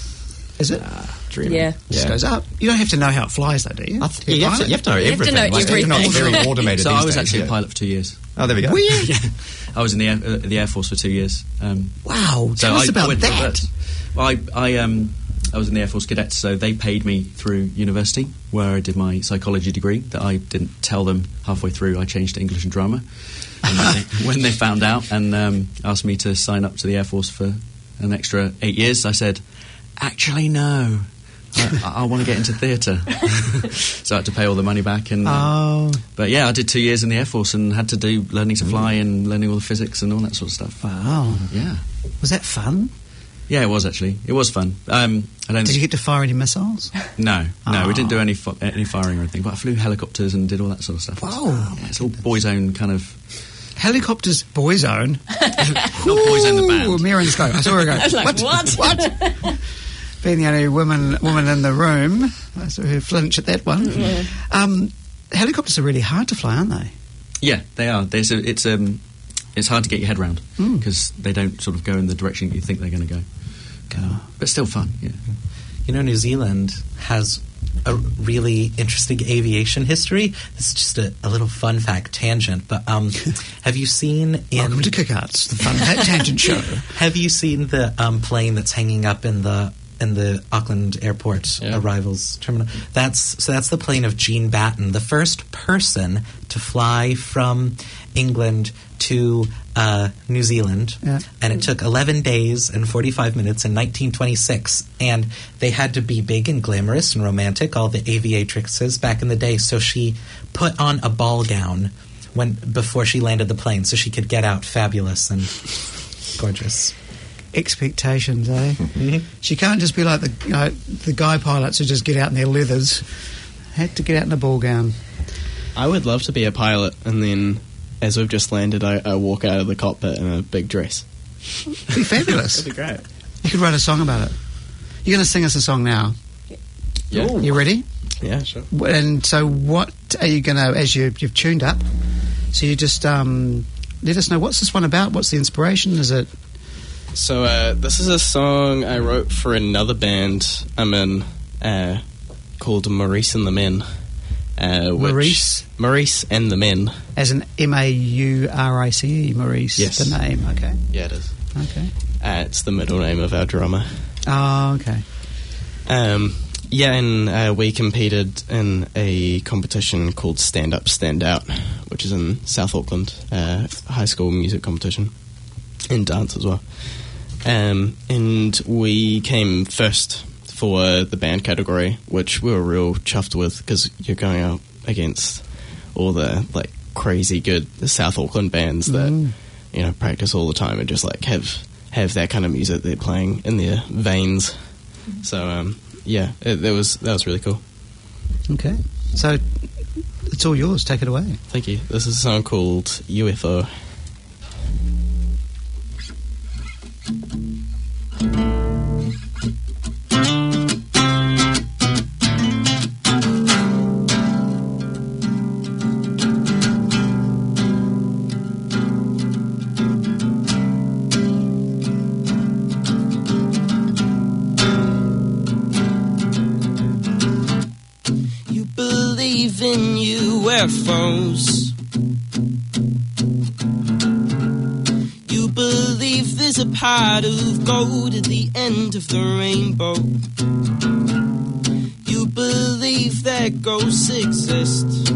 Is it? dreaming. Yeah. Just goes up. You don't have to know how it flies, though, do you? I th- yeah, you, have to, you have to know have to everything. know like, everything. Even though it's very automated So these I was days, actually yeah. a pilot for two years. Oh, there we go. Were you? Yeah, I was in the Air, uh, the Air Force for two years. Um, Wow. so Tell us I, about I went that. reverse. Well, I, I, um, I was in the Air Force Cadets, so they paid me through university, where I did my psychology degree. That I didn't tell them halfway through. I changed to English and drama. And when, they, when they found out and um, asked me to sign up to the Air Force for an extra eight years, I said, "Actually, no. I, I want to get into theatre." So I had to pay all the money back. And um, Oh, but yeah, I did two years in the Air Force and had to do learning to fly and learning all the physics and all that sort of stuff. wow. Yeah, Was that fun? yeah, it was actually. It was fun. Um, I don't. Did you get to fire any missiles? No, no, we didn't do Ah. any fi- any firing or anything. But I flew helicopters and did all that sort of stuff. Wow. Yeah, it's all boys' own kind of. Helicopters, boys' own. Not boys' own the Ooh, band. Miriam's go. I saw her go. I was like, what? What? Being the only woman woman in the room, I saw her flinch at that one. Um, helicopters are really hard to fly, aren't they? Yeah, they are. There's a, it's um, it's hard to get your head round Mm. because they don't sort of go in the direction you think they're going to go. Uh, but still fun. Yeah. you know, New Zealand has a really interesting aviation history. This is just a, a little fun fact tangent, but um, have you seen in Welcome to Kick-Arts, the fun fact tangent show. have you seen the um, plane that's hanging up in the in the Auckland Airport Yeah. arrivals terminal? That's so that's the plane of Jean Batten, the first person to fly from England to uh, New Zealand, Yeah. and it took eleven days and forty-five minutes in nineteen twenty-six. And they had to be big and glamorous and romantic, all the aviatrixes back in the day. So she put on a ball gown when before she landed the plane, so she could get out fabulous and gorgeous. Expectations, eh? She can't just be like the you know, the guy pilots who just get out in their leathers. Had to get out in a ball gown. I would love to be a pilot, and then as we've just landed, I, I walk out of the cockpit in a big dress. Be fabulous. That'd be great. You could write a song about it. You're going to sing us a song now. Yeah, You ready? yeah, sure. And so, what are you going to, as you, you've tuned up, so you just um, let us know, what's this one about? What's the inspiration? Is it. So uh, this is a song I wrote for another band I'm in uh, called Maurice and the Men. Uh, which- Maurice? Maurice and the Men. As in M A U R I C E, Maurice, Yes. the name. Okay. Yeah, it is. Okay. Uh, it's the middle name of our drummer. Oh, okay. Um, yeah, and uh, we competed in a competition called Stand Up, Stand Out, which is in South Auckland, uh, high school music competition, and dance as well. Um, and we came first for the band category, which we were real chuffed with because you're going out against all the like crazy good South Auckland bands that Mm. you know practice all the time and just like have have that kind of music they're playing in their veins. So um, yeah, it, that was that was really cool. Okay. So, it's all yours. Take it away. Thank you. This is a song called U F O. You believe in U F Os. You believe there's a pot of gold at the end of the rainbow. You believe that ghosts exist.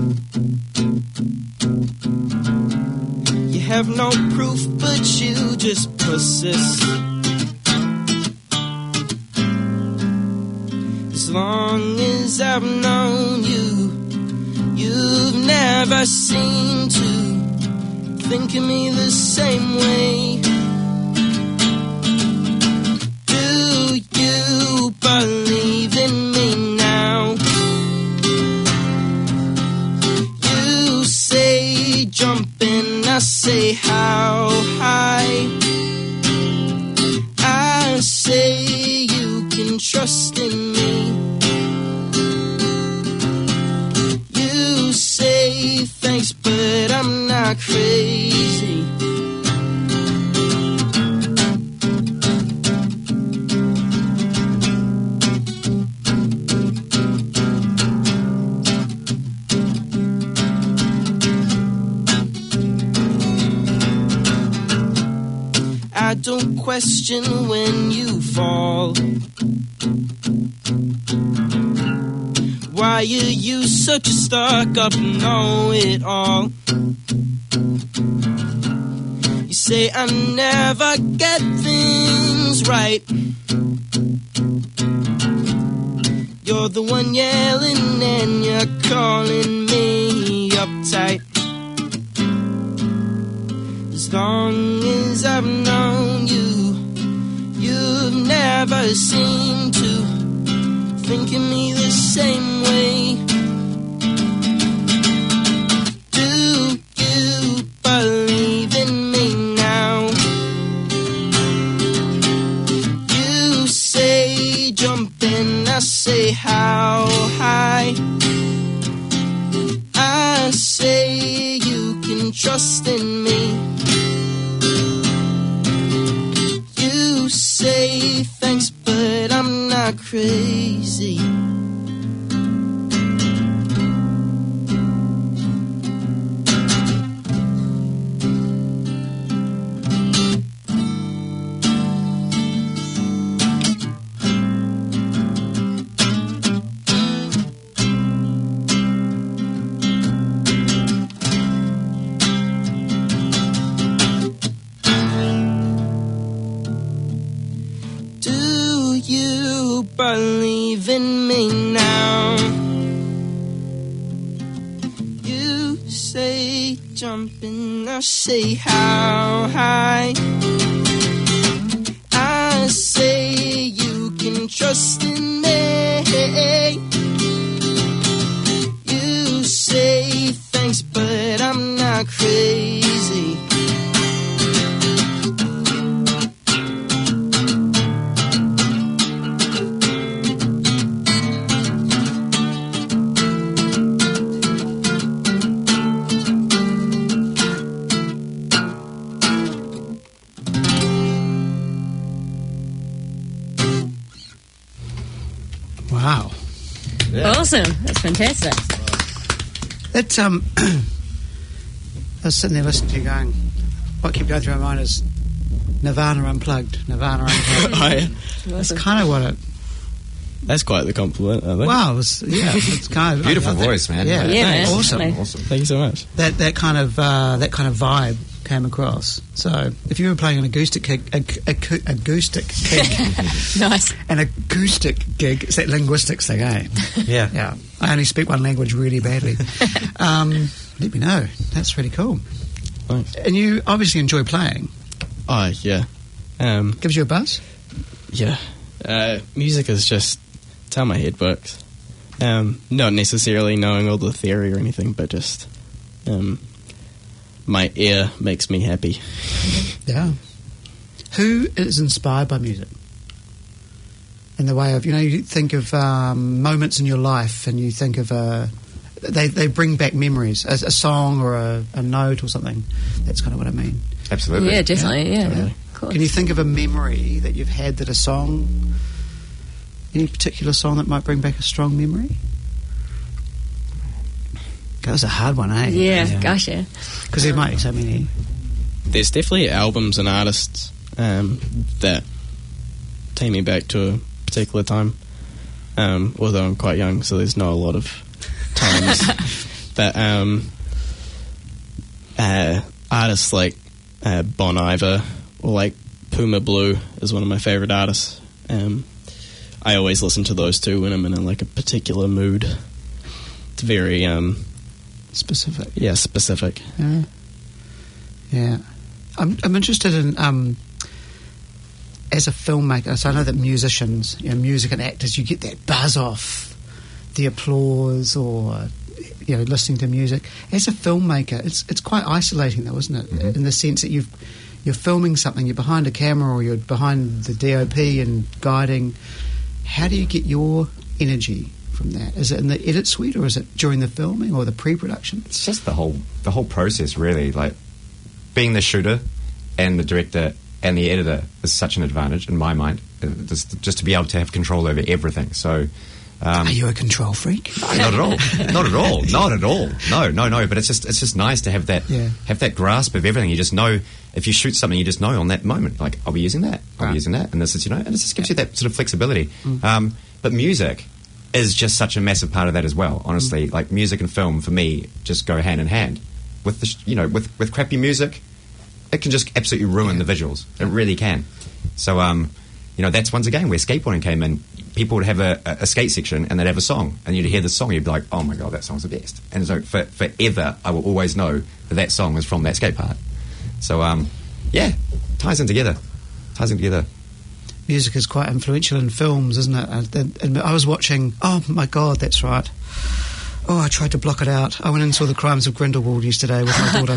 You have no proof, but you just persist. long as I've known you, you've never seemed to think of me the same way. Do you believe in me now? You say jump and I say how high. I say you can trust in me. You say thanks, but I'm not crazy. I don't question when you fall. Why are you such a stuck-up know-it-all? You say I never get things right. You're the one yelling and you're calling me uptight. As long as I've known you, you've never seemed to think of me the same way. Do you believe in me now? You say jump and I say how high. I say you can trust in me. You say thanks, but I'm not crazy. Believe in me now. You say jump and I say how high. I say you can trust in me. You say thanks, but I'm not crazy. Wow. Yeah. Awesome. That's fantastic. That, um, I was sitting there listening to you going, what kept going through my mind is Nirvana Unplugged. Nirvana Unplugged. Oh, yeah. That's kind of what it... That's quite the compliment, I think. Wow, it was, yeah, it's kind of... Beautiful I think- voice, man. Yeah, Yeah, man. awesome. Definitely. Awesome. Thank you so much. That that kind of uh, that kind of vibe came across. So if you were playing an acoustic gig, ac- ac- acoustic gig, Nice. an acoustic gig, it's that linguistics thing, eh? Yeah. Yeah, I only speak one language really badly. um, let me know. That's really cool. Thanks. And you obviously enjoy playing. Oh, yeah. Um, Gives you a buzz. yeah. Uh, music is just... It's how my head works. Um, not necessarily knowing all the theory or anything, but just... Um, my ear makes me happy. Yeah. Who is inspired by music? In the way of, you know, you think of um, moments in your life and you think of uh, they they bring back memories, a, a song or a, a note or something. That's kind of what I mean. Absolutely. Yeah, definitely. Yeah. Yeah. Of course. Can you think of a memory that you've had that a song, any particular song that might bring back a strong memory? That was a hard one, eh? Yeah, Yeah. gosh, yeah. Because there might be so many. There's definitely albums and artists um, that take me back to a particular time. Um, although I'm quite young, so there's not a lot of times. But um, uh, artists like uh, Bon Iver or like Puma Blue is one of my favourite artists. Um, I always listen to those two when I'm in a, like a particular mood. It's very um, specific. Yeah, specific. Yeah. Yeah. I'm I'm interested in um, as a filmmaker. So I know that musicians, you know, music and actors, you get that buzz off the applause or, you know, listening to music. As a filmmaker, it's it's quite isolating though, isn't it? Mm-hmm. In the sense that you've you're filming something, you're behind a camera or you're behind the D O P and guiding. How do you get your energy from that? Is it in the edit suite or is it during the filming or the pre-production? It's just the whole the whole process, really. Like being the shooter and the director and the editor is such an advantage in my mind. Just, just to be able to have control over everything. So. Um, Are you a control freak? No, not at all. Not at all. Not at all. No, no, no. But it's just it's just nice to have that yeah. have that grasp of everything. You just know if you shoot something, you just know on that moment, like I'll be using that, I'll right. be using that, and this is you know, and it just gives yeah. you that sort of flexibility. Mm. Um, but music is just such a massive part of that as well. Honestly, mm. like music and film for me just go hand in hand. With the sh- you know with with crappy music, it can just absolutely ruin yeah. the visuals. It really can. So um, you know that's once again where skateboarding came in. People would have a, a skate section and they'd have a song, and you'd hear the song, you'd be like, "Oh my god, that song's the best!" And so for, forever, I will always know that that song was from that skate park. So, um, yeah, ties in together, ties in together. Music is quite influential in films, isn't it? And, and I was watching. Oh my god, that's right. Oh, I tried to block it out. I went and saw The Crimes of Grindelwald yesterday with my daughter.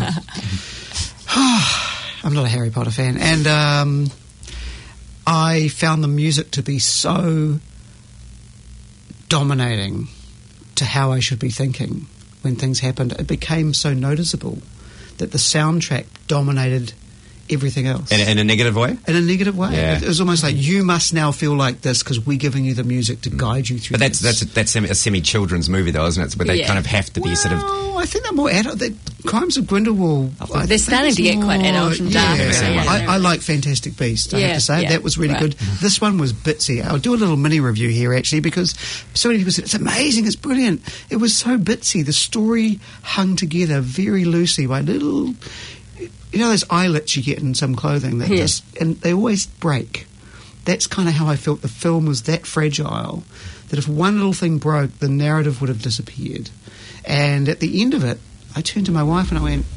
I'm not a Harry Potter fan, and um, I found the music to be so dominating to how I should be thinking when things happened. It became so noticeable that the soundtrack dominated everything else. In, in a negative way? In a negative way. Yeah. It, it was almost like, you must now feel like this because we're giving you the music to guide you through But that's this. that's that's a semi-children's movie, though, isn't it? Where they Yeah. kind of have to be well, sort of... I think they're more adult. The Crimes of Grindelwald... I They're think starting it's to get quite more- adult and dark. Yeah, Yeah, I, yeah. I like Fantastic Beasts, I Yeah, have to say. yeah. That was really Right. good. This one was bitsy. I'll do a little mini review here, actually, because so many people said, it's amazing, it's brilliant. It was so bitsy. The story hung together very loosely by little... You know those eyelets you get in some clothing that Yeah. just... And they always break. That's kind of how I felt. The film was that fragile that if one little thing broke, the narrative would have disappeared. And at the end of it, I turned to my wife and I went,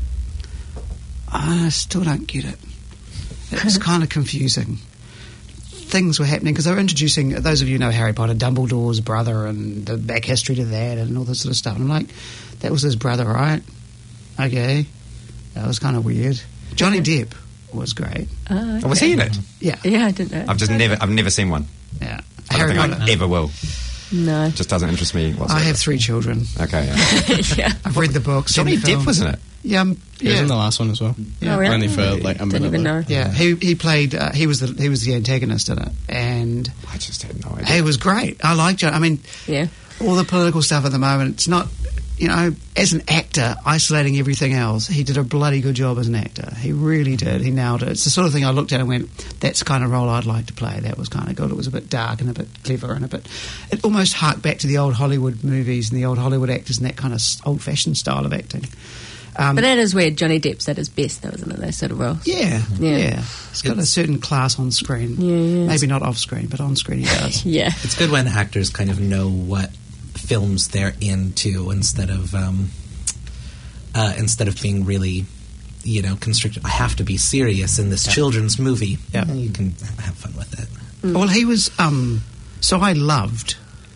I still don't get it. It was kind of confusing. Things were happening because they were introducing, those of you who know Harry Potter, Dumbledore's brother and the back history to that and all this sort of stuff. And I'm like, that was his brother, right? Okay. That was kind of weird. Johnny Depp was great. Oh, okay. Oh, was he in it? Yeah. Yeah, I didn't know. I've just never I've never seen one. Yeah. I don't Harry think Potter. I ever will. No. It just doesn't interest me whatsoever. I have three children. Okay, yeah. yeah. I've read the books. Johnny seen the Depp film. was in it. Yeah, um, He was yeah. in the last one as well. Yeah. Oh, really? Only for like Didn't Umbrella. even know. Yeah, he he played. Uh, he was the he was the antagonist in it, and I just had no idea. he was great. I liked it. I mean, Yeah. all the political stuff at the moment. It's not, you know, as an actor, isolating everything else. He did a bloody good job as an actor. He really did. He nailed it. It's the sort of thing I looked at and went, "That's the kind of role I'd like to play." That was kind of good. It was a bit dark and a bit clever and a bit. It almost harked back to the old Hollywood movies and the old Hollywood actors and that kind of old-fashioned style of acting. Um, But that is where Johnny Depp's at his best, though, isn't it? Those sort of roles. Yeah, Yeah. yeah. He's got a certain class on screen. Yeah, yeah. Maybe not off screen, but on screen he does. Yeah. It's good when actors kind of know what films they're into instead of um, uh, instead of being really, you know, constricted. I have to be serious in this children's movie. Yeah. Eh, you can have fun with it. Well, he was. Um, so I loved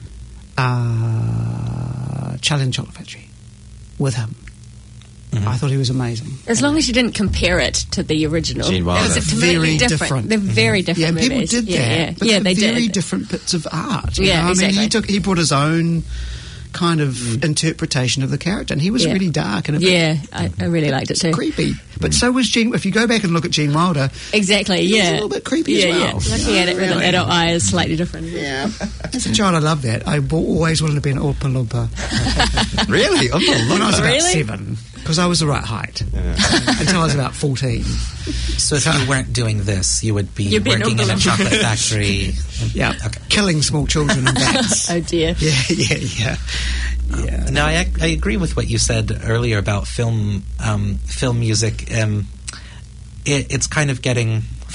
uh, Charlie and the Chocolate Factory with him. I thought he was amazing. As long as you didn't compare it to the original. Gene Wilder. It was Very completely different. different. They're very different Yeah, and people movies. did that. Yeah, yeah, but yeah they're they very did. different bits of art. you Yeah, know? I mean, he exactly. took he brought his own kind of interpretation of the character, and he was Yeah. really dark and a bit Yeah, I, I really liked it too. creepy. But so was Gene. If you go back and look at Gene Wilder, Exactly, he was yeah. a little bit creepy yeah, as well. Yeah, looking at it with an Really. adult eye is slightly different. Yeah, as a child, I loved that. I bo- always wanted to be an Oompa Loompa Really? Oh, when I was about Really? seven, because I was the right height until I was about fourteen. So if you weren't doing this, you would be You'd be an working in a Oompa Loompa. chocolate factory. Yeah, killing small children and bats. Oh dear. Yeah, yeah, yeah. Yeah. No, I, I agree with what you said earlier about film um, film music. Um, it, it's kind of getting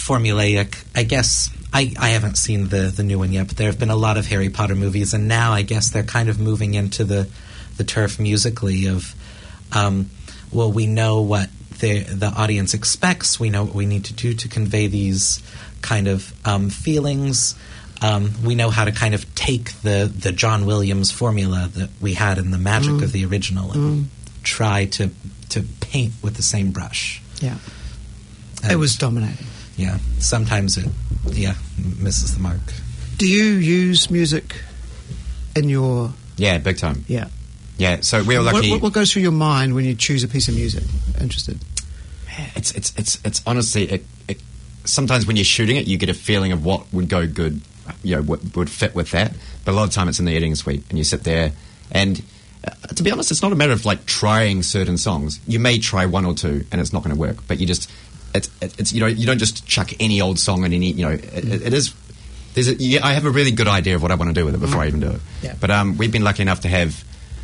formulaic. I guess I, I haven't seen the, the new one yet, but there have been a lot of Harry Potter movies, and now I guess they're kind of moving into the, the turf musically of, um, well, we know what the the audience expects. We know what we need to do to convey these kind of um, feelings. Um, we know how to kind of take the, the John Williams formula that we had in the magic Mm. of the original and Mm. try to to paint with the same brush. Yeah. And, It was dominating. yeah. Sometimes it yeah misses the mark. Do you use music in your... Yeah, big time. Yeah. Yeah, so we were What, lucky. what, what goes through your mind when you choose a piece of music? Interested. It's it's it's it's honestly it, it, sometimes when you're shooting it, you get a feeling of what would go good, you know, what would fit with that. But a lot of time, it's in the editing suite, and you sit there. And uh, to be honest, it's not a matter of like trying certain songs. You may try one or two, and it's not going to work. But you just it's it's you know you don't just chuck any old song in any you know it, it, it is. There's a, yeah, I have a really good idea of what I want to do with it before I even do it. Yeah. But um, we've been lucky enough to have.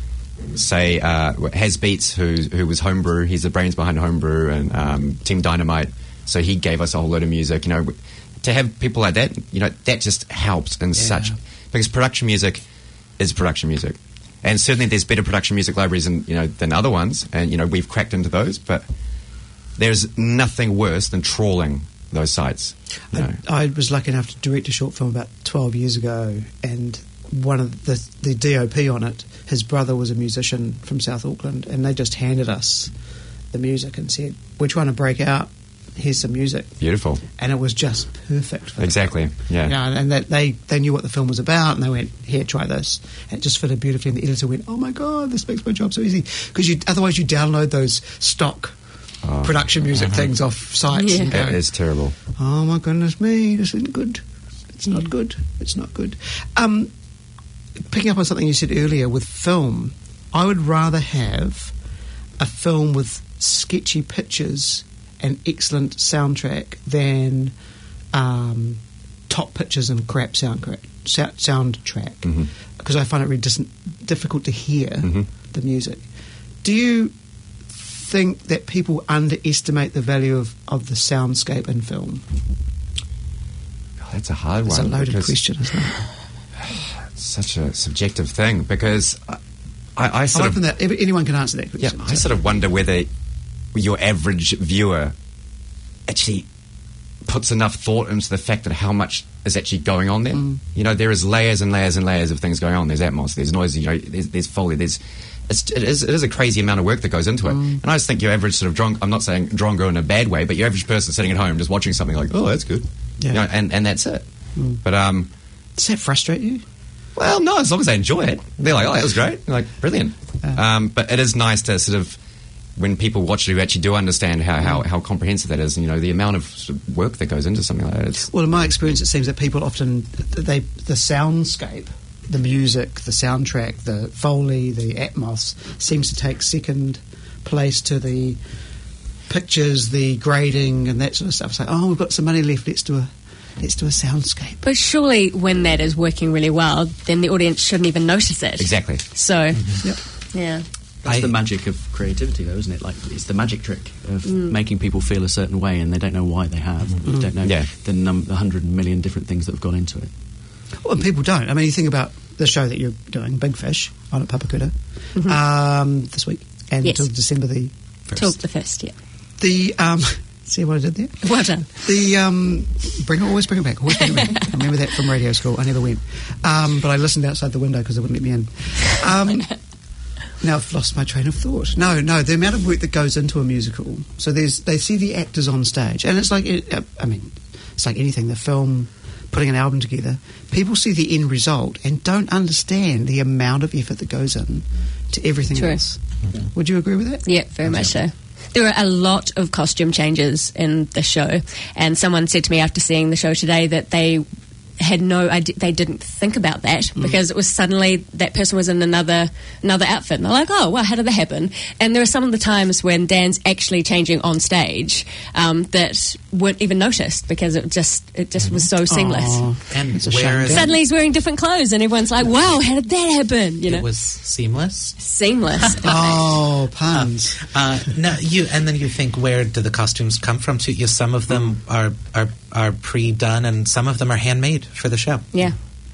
Say, uh, Has Beats, who who was Homebrew, he's the brains behind Homebrew and um, Team Dynamite. So he gave us a whole load of music. You know, to have people like that, you know, that just helps in such because production music is production music, and certainly there's better production music libraries than you know than other ones, and you know we've cracked into those, but there's nothing worse than trawling those sites. You know. I, I was lucky enough to direct a short film about twelve years ago, and one of the the D O P on it, his brother was a musician from South Auckland, and they just handed us the music and said, "We're trying to break out. Here's some music." Beautiful. And it was just perfect for Exactly. Yeah. You know, and that they, they knew what the film was about, and they went, "Here, try this." And it just fitted beautifully, and the editor went, "Oh my God, this makes my job so easy." Because you, otherwise you download those stock Oh. production music Uh-huh. things off sites Yeah. and go, That is terrible. "Oh my goodness me, this isn't good. It's not good. It's not good." Um, picking up on something you said earlier with film, I would rather have a film with sketchy pictures and excellent soundtrack than um, top pictures and crap soundtrack. Soundtrack, Mhm. because I find it really dis- difficult to hear Mhm. the music. Do you think that people underestimate the value of, of the soundscape in film? God, that's a hard It's a one. loaded because question, isn't it? It's such a subjective thing because I, I, I I'm sort hoping of that every- anyone can answer that yeah, question. I sort of wonder whether your average viewer actually puts enough thought into the fact that how much is actually going on there. Mm. You know, there is layers and layers and layers of things going on. There's atmos, there's noise, you know, there's, there's foley, there's it's, it, is, it is a crazy amount of work that goes into it. Mm. And I just think your average sort of drongo, I'm not saying drongo in a bad way, but your average person sitting at home just watching something like, oh, that's good. Yeah. You know, and, and that's it. Mm. But, um, Does that frustrate you? well, no, as long as they enjoy it. They're like, oh, that was great. They're like, brilliant. Yeah. Um, but it is nice to sort of, when people watch it who actually do understand how, how, how comprehensive that is, and, you know, the amount of, sort of work that goes into something like that. It's, Well, in my experience, it seems that people often they the soundscape, the music, the soundtrack, the foley, the atmos seems to take second place to the pictures, the grading, and that sort of stuff. It's like, oh, we've got some money left. Let's do a let's do a soundscape. But surely when that is working really well, then the audience shouldn't even notice it. exactly. So, Yep. yeah. That's I- the magic of creativity, though, isn't it? Like, it's the magic trick of making people feel a certain way, and they don't know why they have. They don't know Yeah. the, num- the hundred million different things that have gone into it. Well, and people don't. I mean, you think about the show that you're doing, Big Fish, on at Papakuta, um, this week, and Yes. until December the Till the first, yeah. the. Um, see what I did there? Well done. The um, bring it, always bring it back. Always bring it back. I remember that from radio school. I never went, um, but I listened outside the window because they wouldn't let me in. Um, now I've lost my train of thought. No, no, the amount of work that goes into a musical. So there's they see the actors on stage, and it's like it, I mean, it's like anything. The film, putting an album together, people see the end result and don't understand the amount of effort that goes in to everything True. else. Would you agree with that? Yeah, very much so. There are a lot of costume changes in the show, and someone said to me after seeing the show today that they had no idea, they didn't think about that mm. because it was suddenly that person was in another another outfit, and they're like, oh, well, how did that happen? And there are some of the times when Dan's actually changing on stage um, that weren't even noticed because it just it just was so seamless. Aww. And It's a where shame. Suddenly he's wearing different clothes, and everyone's like, wow, how did that happen? You know, it was seamless. seamless. Oh, puns. Uh, no, you and then you think, where do the costumes come from? To you, some of them are are are pre-done, and some of them are handmade for the show. Yeah.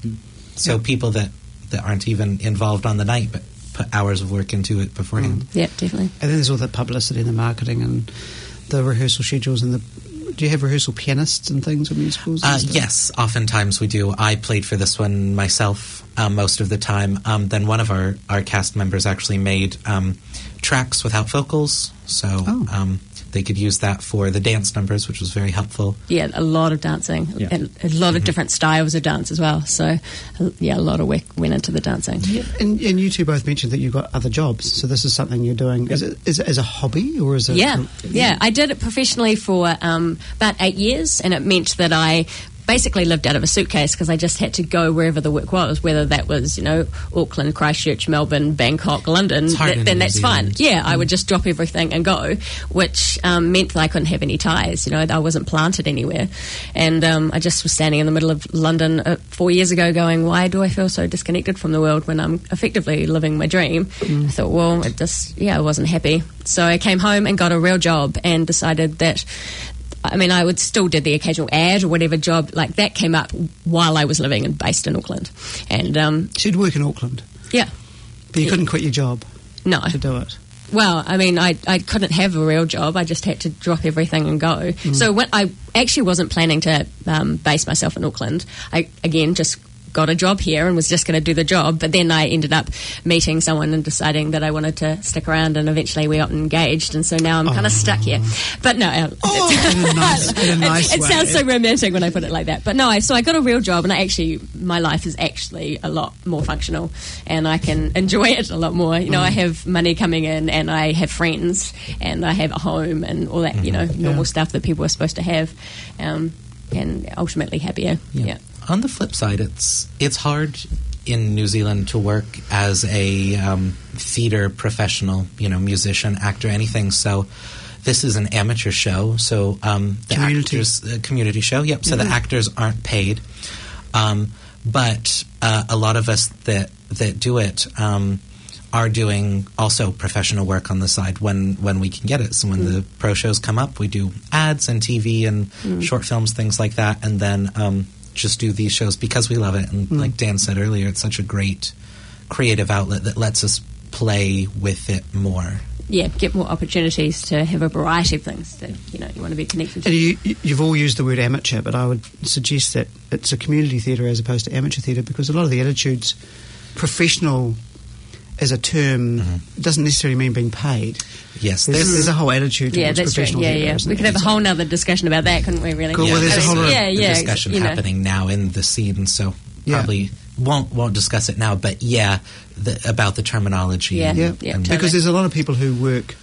So people that that aren't even involved on the night, but put hours of work into it beforehand. Yeah, definitely. And then there's all the publicity and the marketing and the rehearsal schedules and the. Do you have rehearsal pianists and things with musicals? and Uh, stuff? yes, oftentimes we do. I played for this one myself um, most of the time. Um, then one of our, our cast members actually made um, tracks without vocals, so Oh. um, they could use that for the dance numbers, which was very helpful. Yeah, a lot of dancing, Yeah. and a lot of different styles of dance as well. So, uh, yeah, a lot of work went into the dancing. And, and you two both mentioned that you've got other jobs, so this is something you're doing. Is it, is it as a hobby or is it? Yeah, yeah. I did it professionally for um, about eight years, and it meant that I basically lived out of a suitcase because I just had to go wherever the work was, whether that was, you know, Auckland, Christchurch, Melbourne, Bangkok, London, It's hard th- in then New that's fine. Zealand. Yeah, I would just drop everything and go, which um, meant that I couldn't have any ties. You know, I wasn't planted anywhere. And um, I just was standing in the middle of London uh, four years ago going, why do I feel so disconnected from the world when I'm effectively living my dream? I thought, well, it just, yeah, I wasn't happy. So I came home and got a real job and decided that I mean, I would still did the occasional ad or whatever job like that came up while I was living and based in Auckland, and um, So you'd work in Auckland, yeah, but you Yeah. couldn't quit your job no. to do it. Well, I mean, I I couldn't have a real job. I just had to drop everything and go. So when I actually wasn't planning to um, base myself in Auckland. I again just got a job here and was just going to do the job, but then I ended up meeting someone and deciding that I wanted to stick around, and eventually we got engaged, and so now I'm kind of stuck here. But no, uh, Oh, it's- in a nice, in a nice it, it way. sounds so romantic when I put it like that. But no, I, so I got a real job, and I actually, my life is actually a lot more functional, and I can enjoy it a lot more. You know, I have money coming in, and I have friends, and I have a home, and all that, you know, normal Yeah. stuff that people are supposed to have, um, and ultimately happier. Yeah. On the flip side, it's it's hard in New Zealand to work as a um, theater professional, you know, musician, actor, anything. So this is an amateur show, so um, the Community. actors, uh, community show. Yep. So the actors aren't paid, um, but uh, a lot of us that that do it. Um, are doing also professional work on the side when, when we can get it. So when Mm. the pro shows come up, we do ads and T V and Mm. short films, things like that, and then um, just do these shows because we love it. And like Dan said earlier, it's such a great creative outlet that lets us play with it more. Yeah, get more opportunities to have a variety of things that, you know, you want to be connected to. And you, you've all used the word amateur, but I would suggest that it's a community theatre as opposed to amateur theatre, because a lot of the attitudes, professional as a term, doesn't necessarily mean being paid. Yes, There's, there's there's a whole attitude Yeah, towards that's right. professional Yeah, theatre, yeah. isn't We there? could have a whole nother discussion about that, couldn't we, really? Cool, well, there's I a mean, whole yeah, the yeah, discussion you know. happening now in the scene, so Yeah. probably won't won't discuss it now. But yeah, the, about the terminology. Yeah. and- Yeah, Yeah, and- totally. because there's a lot of people who work,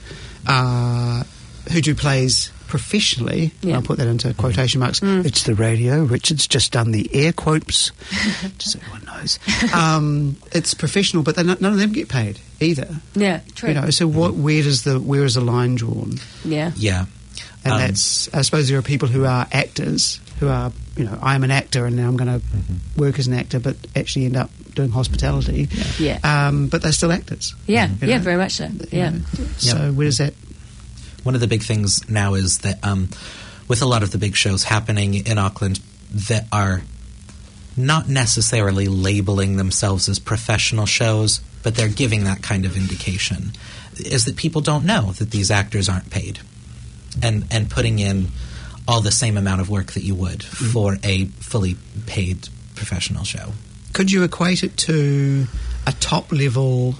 uh, who do plays professionally. Yeah. I'll put that into quotation marks. It's the radio. Richard's just done the air quotes, just so everyone knows. Um, it's professional, but they're not, none of them get paid either. Yeah, true. You know, so what? Where does the where is the line drawn? Yeah. yeah. And Um, that's, I suppose, there are people who are actors who are, you know, I'm an actor and now I'm going to work as an actor, but actually end up doing hospitality. Yeah. Um, but they're still actors. Yeah, You yeah, know? very much so. Yeah. So where does that? One of the big things now is that um, with a lot of the big shows happening in Auckland that are not necessarily labeling themselves as professional shows, but they're giving that kind of indication, is that people don't know that these actors aren't paid and, and putting in all the same amount of work that you would for a fully paid professional show. Could you equate it to a top level?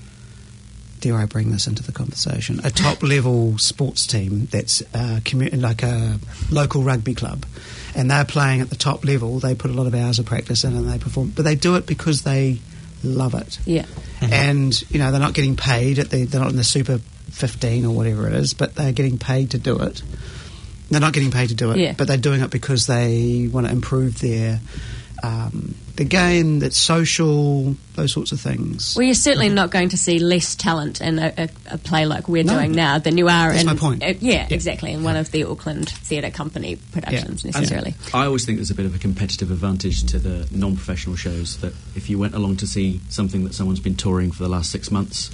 Dare I bring this into the conversation? A top level sports team that's uh, commu- like a local rugby club, and they're playing at the top level. They put a lot of hours of practice in, and they perform, but they do it because they love it. Yeah. And you know they're not getting paid. At the, they're not in the Super fifteen or whatever it is, but they're getting paid to do it. They're not getting paid to do it, Yeah. but they're doing it because they want to improve their um, the game, that's social, those sorts of things. Well, you're certainly not going to see less talent in a, a, a play like we're No. doing now than you are That's in. my point. Uh, yeah, exactly. In one of the Auckland Theatre Company productions, Yeah. necessarily. I always think there's a bit of a competitive advantage to the non-professional shows, that if you went along to see something that someone's been touring for the last six months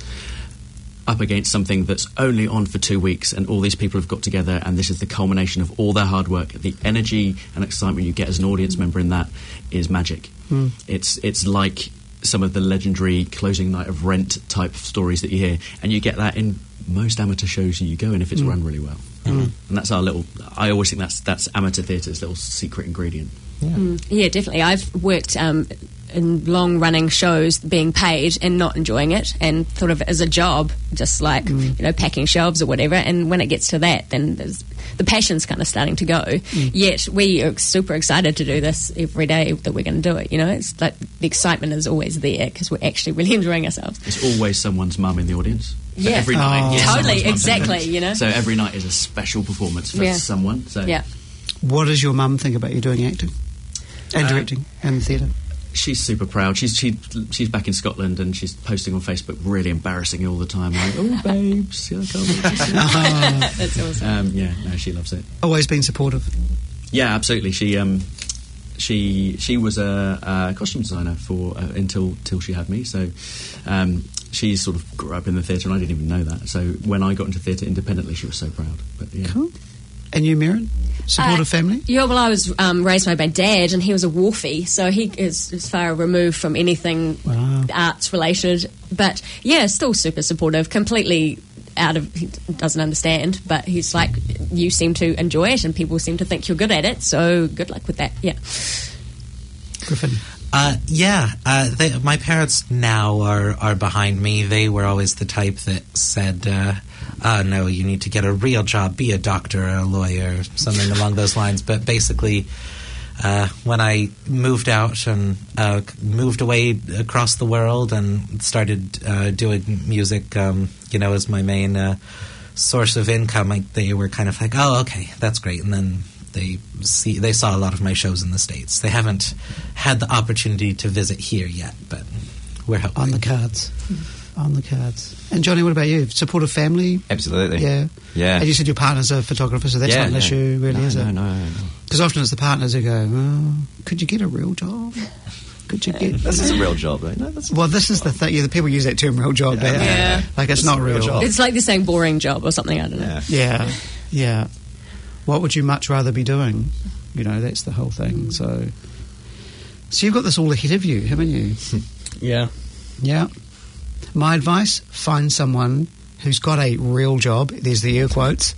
up against something that's only on for two weeks and all these people have got together and this is the culmination of all their hard work, the energy and excitement you get as an audience member in that is magic. Mm. It's it's like some of the legendary closing night of Rent type stories that you hear, and you get that in most amateur shows you go in if it's Mm. run really well. Mm. And that's our little, I always think that's that's amateur theatre's little secret ingredient. Mm, yeah, definitely. I've worked um, in long-running shows being paid and not enjoying it, and thought of it as a job, just like Mm. you know packing shelves or whatever. And when it gets to that, then there's, the passion's kind of starting to go. Mm. Yet we are super excited to do this every day that we're going to do it. You know, it's like the excitement is always there because we're actually really enjoying ourselves. It's always someone's mum in the audience. So Yeah. every Oh. night, yes, Totally, someone's mum's in the exactly, audience. you know. So every night is a special performance for Yeah. someone. So Yeah. What does your mum think about you doing acting and Uh, directing and theatre? she's super proud. She's she she's back in Scotland and she's posting on Facebook, really embarrassing all the time. Like, oh, babes, yeah, I can't wait to see you." That's awesome. Um, yeah, no, she loves it. Always been supportive. Yeah, absolutely. She um, she she was a, a costume designer for uh, until till she had me. So um, she sort of grew up in the theatre, and I didn't even know that. So when I got into theatre independently, she was so proud. But yeah. Cool. And you, Mirren? Supportive Uh, family? Yeah, well, I was um, raised by my dad, and he was a wharfie, so he is as far removed from anything Wow. arts related. But yeah, still super supportive. Completely out of, he doesn't understand, but he's like, you seem to enjoy it, and people seem to think you're good at it. So good luck with that. Yeah. Griffin? Uh, yeah, uh, they, my parents now are, are behind me. They were always the type that said, uh, uh, no, you need to get a real job, be a doctor or a lawyer, something along those lines. But basically, uh, when I moved out and uh, moved away across the world and started uh, doing music, um, you know, as my main uh, source of income, I, they were kind of like, oh, okay, that's great. And then they see they saw a lot of my shows in the States. They haven't had the opportunity to visit here yet, but we're hoping. On the cards. On the cards. And Johnny, what about you? Supportive family? Absolutely. Yeah. Yeah. And you said your partner's a photographer, so that's Yeah, not an yeah. issue, really, no, is no, it? No, no, no. Because often it's the partners who go, oh, could you get a real job? Could you get... This is a real job, though. No, that's Well, this is the thing. Yeah, the people use that term, real job. Yeah. but, uh, Yeah. Like, it's It's not a real real. job. It's like they're saying boring job or something, I don't know. Yeah. Yeah. Yeah. What would you much rather be doing? You know, that's the whole thing. So, so you've got this all ahead of you, haven't you? Yeah. Yeah. My advice, find someone who's got a real job. There's the air quotes.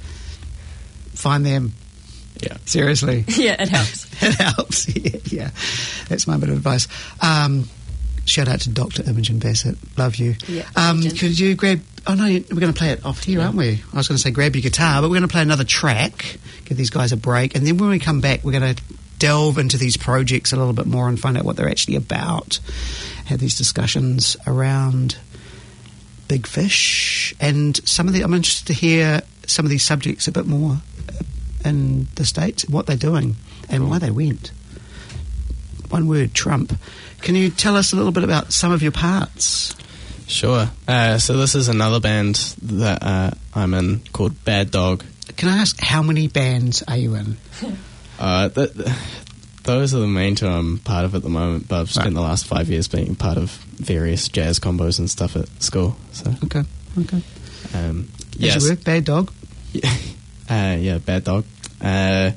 Find them. Yeah. Seriously. Yeah, it helps. It helps. Yeah, yeah. That's my bit of advice. Um, shout out to Doctor Imogen Bassett. Love you. Yeah, um, legend. could you grab... Oh, no, we're going to play it off here, aren't we? I was going to say grab your guitar, but we're going to play another track, give these guys a break, and then when we come back, we're going to delve into these projects a little bit more and find out what they're actually about. Have these discussions around Big Fish, and some of the... I'm interested to hear some of these subjects a bit more in the States, what they're doing and why they went. One word, Trump. Can you tell us a little bit about some of your parts? Sure. Uh, so this is another band that uh, I'm in called Bad Dog. Can I ask, how many bands are you in? Uh, th- th- those are the main two I'm part of at the moment, but I've spent Right. the last five years being part of various jazz combos and stuff at school. So, Okay, okay. um, As yes. you were, Bad Dog. Uh, yeah, Bad Dog. Uh,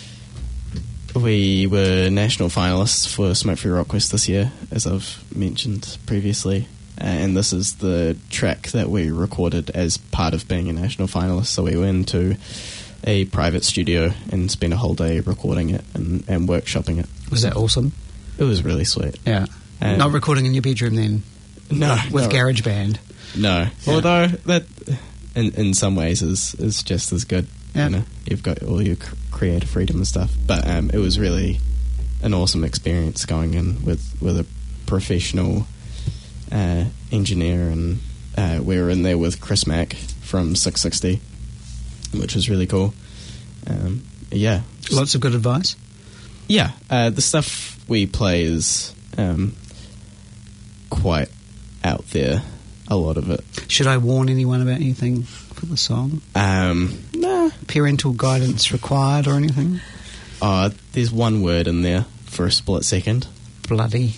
we were national finalists for Smoke Free Rockquest this year, as I've mentioned previously. Uh, and this is the track that we recorded as part of being a national finalist. So we went to a private studio and spent a whole day recording it and, and workshopping it. Was that awesome? It was really sweet. Yeah. Uh, Not recording in your bedroom then? No, With no. GarageBand? No. Yeah. Although that, in in some ways, is is just as good. Yeah. You know, you've got all your cr- creative freedom and stuff. But um, it was really an awesome experience going in with with a professional uh, engineer, and uh, we were in there with Chris Mack from six sixty, which was really cool. Um, yeah. Lots of good advice? Yeah, uh, the stuff we play is um, quite out there, a lot of it. Should I warn anyone about anything for the song? Um, nah. Parental guidance required or anything? Uh, there's one word in there for a split second. Bloody.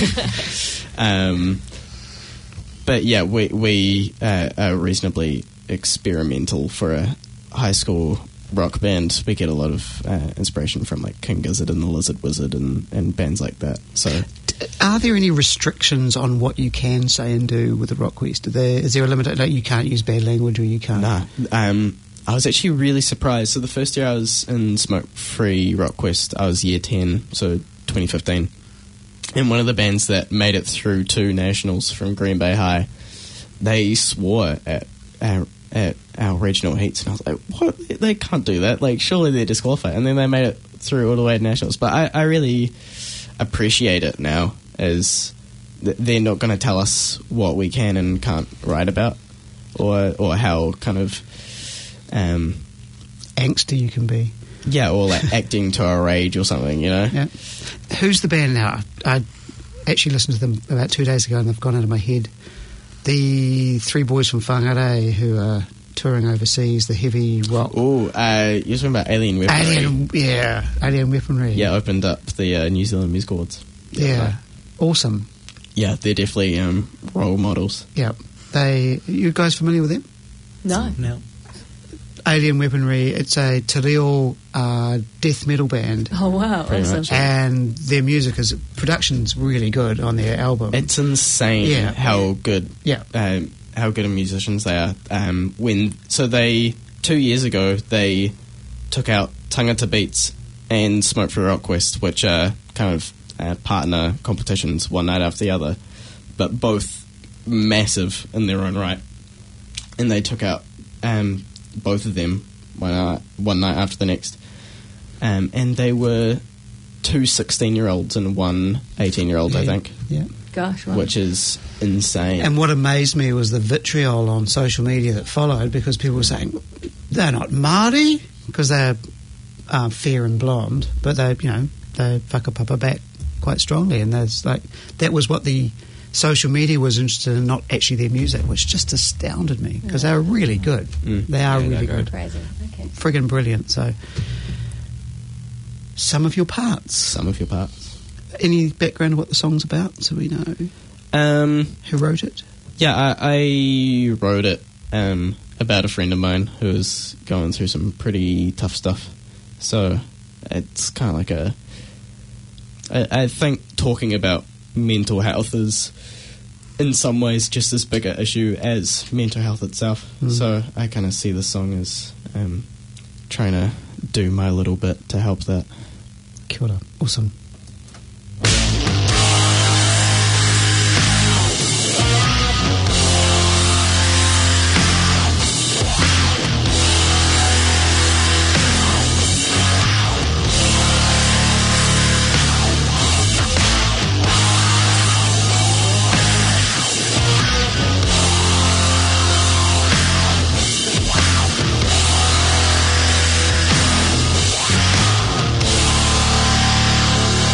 um, but yeah, we, we uh, are reasonably experimental for a high school rock band. We get a lot of uh, inspiration from like King Gizzard and the Lizard Wizard and, and bands like that. So, are there any restrictions on what you can say and do with the Rock Quest? Are there, is there a limit? Like you can't use bad language, or you can't? Nah. Um, I was actually really surprised. So the first year I was in Smoke Free Rock Quest, I was year ten, so twenty fifteen. And one of the bands that made it through to nationals from Green Bay High, they swore at our, at our regional heats, and I was like, "What? They can't do that! Like, surely they're disqualified." And then they made it through all the way to nationals. But I, I really appreciate it now, as th- they're not going to tell us what we can and can't write about, or or how kind of um, angsty you can be. Yeah, or like acting to our age or something, you know. Yeah. Who's the band now? I actually listened to them about two days ago and they've gone out of my head. The three boys from Whangarei who are touring overseas, the heavy rock. Oh, uh, you're talking about Alien Weaponry. Alien, yeah, Alien Weaponry. Yeah, opened up the uh, New Zealand Music Awards. Yeah, awesome. Yeah, they're definitely um, role models. Yeah, they. You guys familiar with them? No. No. Alien Weaponry, it's a te reo uh, death metal band. Oh, wow. Pretty Awesome. much. And their music is, production's really good on their album. It's insane Yeah. how good Yeah. um, how good of musicians they are. Um, when so they two years ago they took out Tangata Beats and Smoke Free Rock Quest, which are kind of uh, partner competitions, one night after the other, but both massive in their own right. And they took out um, both of them one night, one night after the next, um, and they were two sixteen-year-olds and one eighteen-year-old, Yeah. I think, Yeah. Gosh, wow. which is insane. And what amazed me was the vitriol on social media that followed, because people were saying they're not Māori because they're uh, fair and blonde, but they, you know, they whakapapa back quite strongly, and that's like that was what the social media was interested in, not actually their music, which just astounded me because Yeah. they were really good. Mm. They are Yeah, really they're good, Crazy. Okay. friggin' brilliant. So, some of your parts. Some of your parts. Any background of what the song's about, so we know Um, who wrote it? yeah, I, I wrote it um, about a friend of mine who was going through some pretty tough stuff. So it's kind of like a... I, I think talking about mental health is in some ways just as big an issue as mental health itself. Mm. So I kind of see the song as um, trying to do my little bit to help that. Kia ora. Awesome. Wow.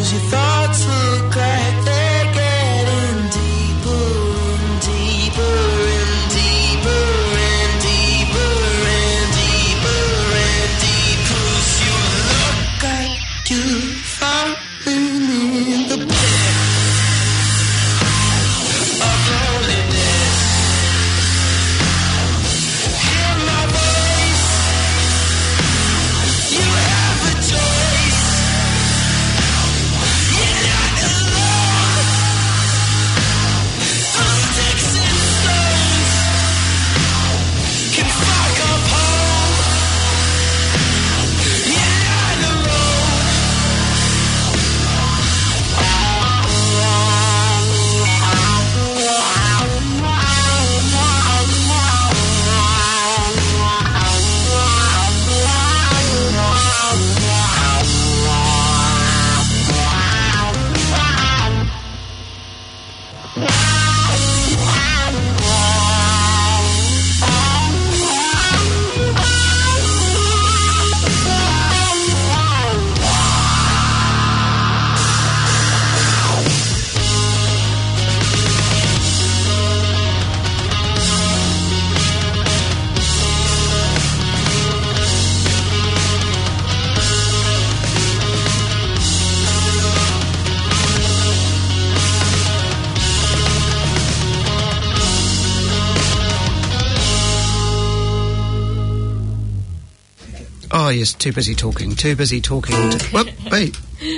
'cause your thoughts look like they're getting deeper and deeper and deeper and deeper and deeper and deeper. 'Cause you look like you're falling in the pit of loneliness. Hear my voice. You have a choice. You're not alone. Those sticks and stones can fuck up home. You're not alone. Oh, yes, too busy talking. Too busy talking. To, whoop, wait.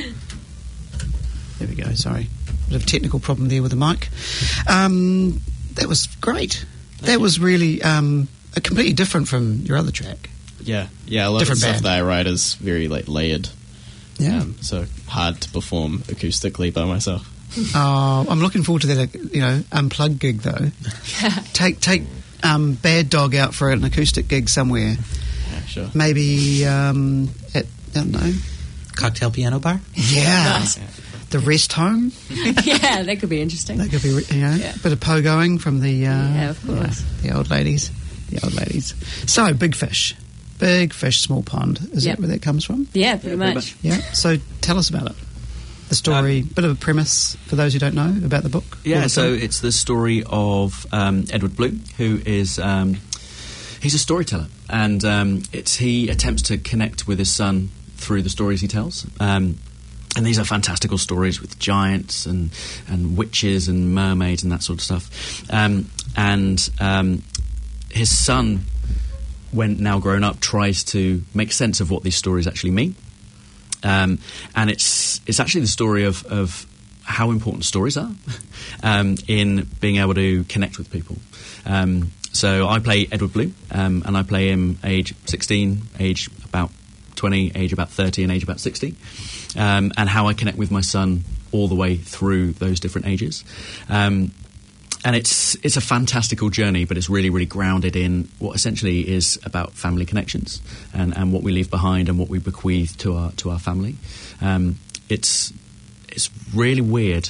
There we go, sorry. Bit of technical problem there with the mic. Um, that was great. That was really um, a completely different from your other track. Yeah, yeah. A lot Different of the band. stuff that I write is very like layered. Yeah. Um, so hard to perform acoustically by myself. Oh, I'm looking forward to that, you know, unplugged gig, though. Take take um, Bad Dog out for an acoustic gig somewhere. Yeah, sure. Maybe um, at, I don't know. Cocktail piano bar? Yeah. Nice. The Rest Home. Yeah, that could be interesting. That could be, you know, Yeah. bit of pogoing from the... Uh, Yeah, of course. yeah, the old ladies. The old ladies. So, Big Fish. Big Fish, Small Pond. Is Yep. that where that comes from? Yeah, pretty pretty much. Yeah. So, tell us about it. The story, Um, bit of a premise for those who don't know about the book. or Yeah, the so film. it's the story of um, Edward Blue, who is um, he's a storyteller, and um, it's he attempts to connect with his son through the stories he tells. Um, and these are fantastical stories with giants and and witches and mermaids and that sort of stuff. Um, and um, his son, when now grown up, tries to make sense of what these stories actually mean. Um, and it's it's actually the story of, of how important stories are um, in being able to connect with people. Um, so I play Edward Blue, um, and I play him age sixteen, age about twenty, age about thirty, and age about sixty, um, and how I connect with my son all the way through those different ages. Um, And it's it's a fantastical journey, but it's really, really grounded in what essentially is about family connections and, and what we leave behind and what we bequeath to our to our family. Um, it's it's really weird.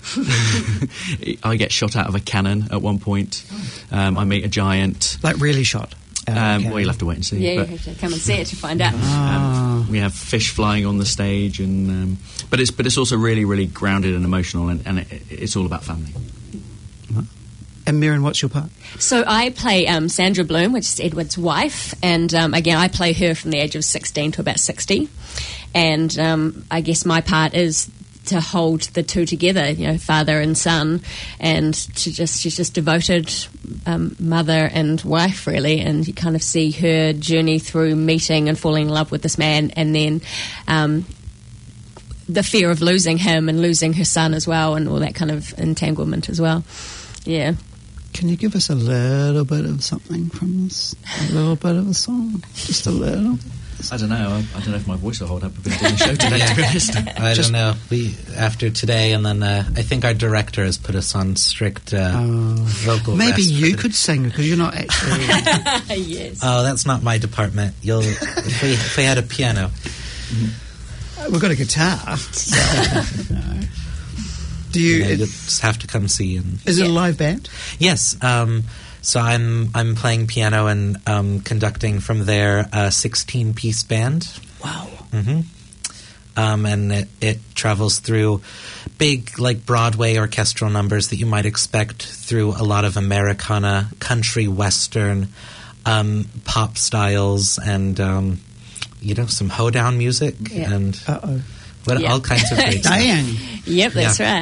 I get shot out of a cannon at one point. Um, I meet a giant. Like really shot. Um, Okay. Well, you'll have to wait and see. Yeah, you but, have to come and see it to find out. Ah. um, we have fish flying on the stage, and um, but it's but it's also really, really grounded and emotional, and, and it, it's all about family. And Mirren, what's your part? So I play um, Sandra Bloom, which is Edward's wife, and um, again I play her from the age of sixteen to about sixty, and um, I guess my part is to hold the two together, you know, father and son, and to just she's just devoted um, mother and wife really, and you kind of see her journey through meeting and falling in love with this man, and then um, the fear of losing him and losing her son as well, and all that kind of entanglement as well. Yeah. Can you give us a little bit of something from this? A little bit of a song? Just a little? I don't know. I, I don't know if my voice will hold up. I've been doing the show today, to be honest. I Just- don't know. We after today, and then uh, I think our director has put us on strict uh, Oh. vocal. Maybe rest you for could sing because you're not actually... Yes. Oh, that's not my department. You'll if we if we had a piano. We've got a guitar. So, no. Do you... You know, it- you'll just have to come see. And is it a Yeah. live band? yes, um, so I'm I'm playing piano and um, conducting from their uh, sixteen-piece band. Wow. hmm um, and it, it travels through big, like Broadway orchestral numbers that you might expect through a lot of Americana, country, western, um, pop styles, and um, you know, some hoedown music Yeah. and Uh-oh. what, Yeah. all kinds of great stuff. Dang. Yep, that's Yeah. right.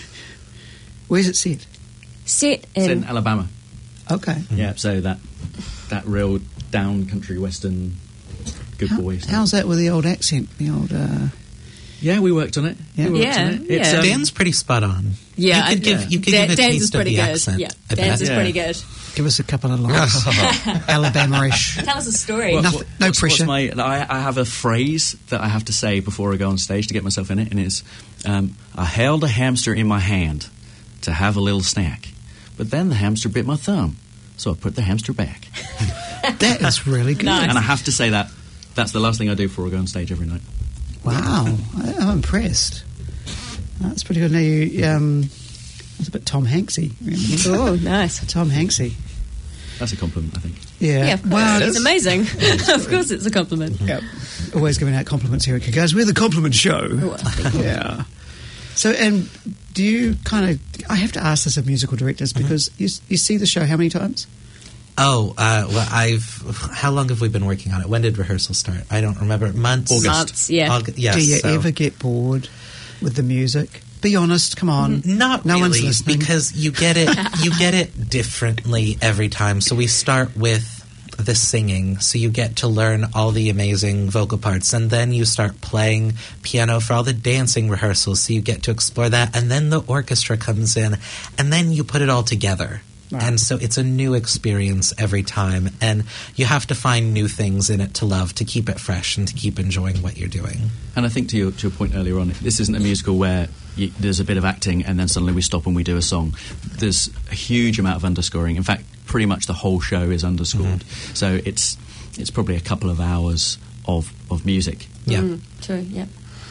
Where's it set? Set It's in, in Alabama. Okay. Yeah, so that that real down country western good How- boy stuff. how's that with the old accent? The old. Uh, Yeah, we worked on it. Yeah. We worked Yeah, on it. It's, yeah. um, Dan's pretty spot on. yeah, you could I- give yeah. you could Dan- give a Dan's taste is pretty of the good. accent. Yeah, I Dan's bet. is Yeah. pretty good. give us a couple of lines. Alabama-ish. Tell us a story. What- Nothing- what- no what's- what's pressure. my, I, I have a phrase that I have to say before I go on stage to get myself in it, and it's, um, I held a hamster in my hand to have a little snack, but then the hamster bit my thumb, so I put the hamster back. That is really good. Nice. And I have to say that that's the last thing I do before I go on stage every night. Wow, I- I'm impressed. That's pretty good. Now you, um, it's a bit Tom Hanksy. really. Oh, nice. Tom Hanksy. That's a compliment, I think. Yeah. Yeah, of course. Wow, It's that's- amazing. Of course, it's a compliment. Yep. Always giving out compliments here at Kick-Ass. We're the compliment show. Well, thank you. Yeah. So, and do you kind of? I have to ask this of musical directors because you you see the show how many times? Oh, uh, well, I've. How long have we been working on it? When did rehearsal start? I don't remember. Months. August. Months, yeah. August, yes, do you so- ever get bored with the music? Be honest. Come on. Not no really, one's listening. because you get it. You get it differently every time. So we start with the singing, so you get to learn all the amazing vocal parts, and then you start playing piano for all the dancing rehearsals, so you get to explore that, and then the orchestra comes in, and then you put it all together. Right. And so it's a new experience every time, and you have to find new things in it to love to keep it fresh and to keep enjoying what you're doing. And I think to your, to your point earlier on, this isn't a musical where you, there's a bit of acting and then suddenly we stop and we do a song. There's a huge amount of underscoring. In fact, pretty much the whole show is underscored. Mm-hmm. So it's it's probably a couple of hours of, of music. Yeah. Mm, true, yeah.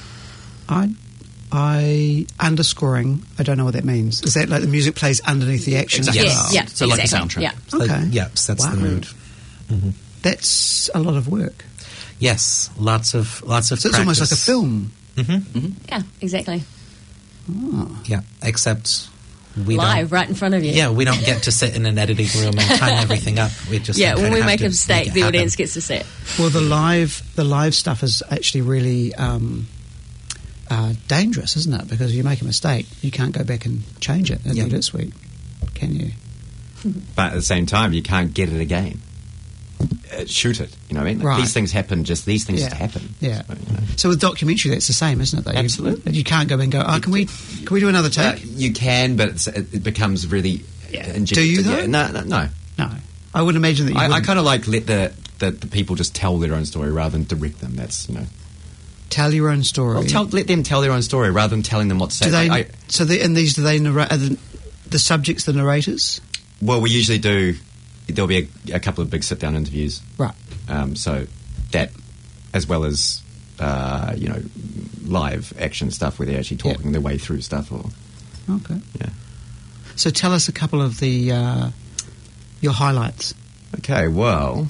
I, I underscoring. I don't know what that means. Is that like the music plays underneath the action? Exactly. Yes, yeah, So like a exactly. soundtrack. Yeah. So, Okay. yeah, sets Wow. the mood. That's a lot of work. Yes, lots of lots of. So it's almost like a practice. film. Yeah, exactly. Yeah, except we Live, don't. right in front of you. Yeah, we don't get to sit in an editing room and time everything up. We just Yeah, when kinda we have make to a mistake, make it the happen. audience gets to see it. Well, the live the live stuff is actually really um, uh, dangerous, isn't it? Because if you make a mistake, you can't go back and change it in Yeah. the edit suite, can you? But at the same time, you can't get it again. Uh, shoot it, you know what I mean? Like, Right. These things happen, just these things Yeah. just happen. Yeah. So, you know. So with documentary, that's the same, isn't it? Though? You- Absolutely. You, can't go and go. Oh, can we can we do another Uh, take? you can, but it's, it, it becomes really... Yeah. injected- Do you, though? Yeah, no, no, no. No, I would imagine that. You I, I wouldn't. kind of like let the, the, the people just tell their own story rather than direct them. That's, you know... Tell your own story. Well, tell, let them tell their own story rather than telling them what to say. do they? I, I, so they, and these do they narrate? Are the, the subjects the narrators? well, we usually do... There'll be a, a couple of big sit-down interviews. Right. Um, so that, as well as, uh, you know, live action stuff where they're actually Yeah. talking their way through stuff. Or Okay. yeah. So tell us a couple of the uh, your highlights. Okay, well,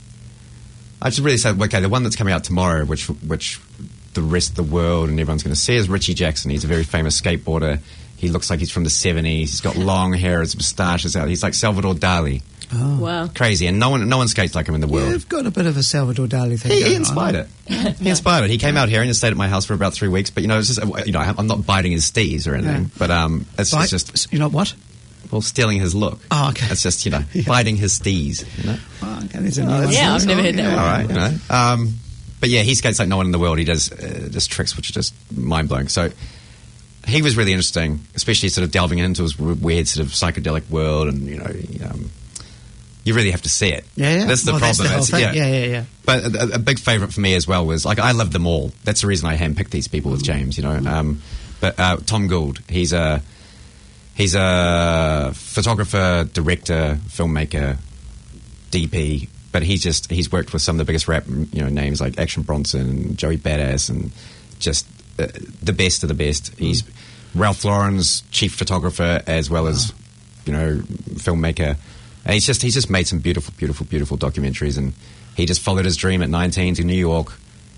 I should really say, okay, the one that's coming out tomorrow, which which the rest of the world and everyone's going to see, is Richie Jackson. He's a very famous skateboarder. He looks like he's from the seventies. He's got long hair, his moustache is out. He's like Salvador Dali. Oh. Wow. Crazy, and no one no one skates like him in the world. You've got a bit of a Salvador Dali thing. He, going he on. inspired it. He inspired it. He came out here and he stayed at my house for about three weeks. But you know, it's just you know, I'm not biting his steez or anything. Yeah. But um, it's, Bite- it's just you know what? well, stealing his look. Oh, okay. It's just you know, Yeah. biting his steez. You know. Oh, okay, there's a Oh, new one. Yeah, I've never heard that Yeah. one. All right, you know. Um, but yeah, he skates like no one in the world. He does uh, just tricks which are just mind blowing. So he was really interesting, especially sort of delving into his w- weird sort of psychedelic world, and you know, um, you really have to see it. Yeah, yeah. That's the Well, that's problem. the whole It's- thing. Yeah, yeah, yeah. But a, a big favourite for me as well was like I love them all. That's the reason I handpicked these people with James. You know, um, but uh, Tom Gould, he's a he's a photographer, director, filmmaker, D P. But he's just he's worked with some of the biggest rap you know names like Action Bronson, Joey Badass, and just uh, the best of the best. He's Ralph Lauren's chief photographer as well as you know filmmaker. And he's just he's just made some beautiful, beautiful, beautiful documentaries, and he just followed his dream at nineteen to New York,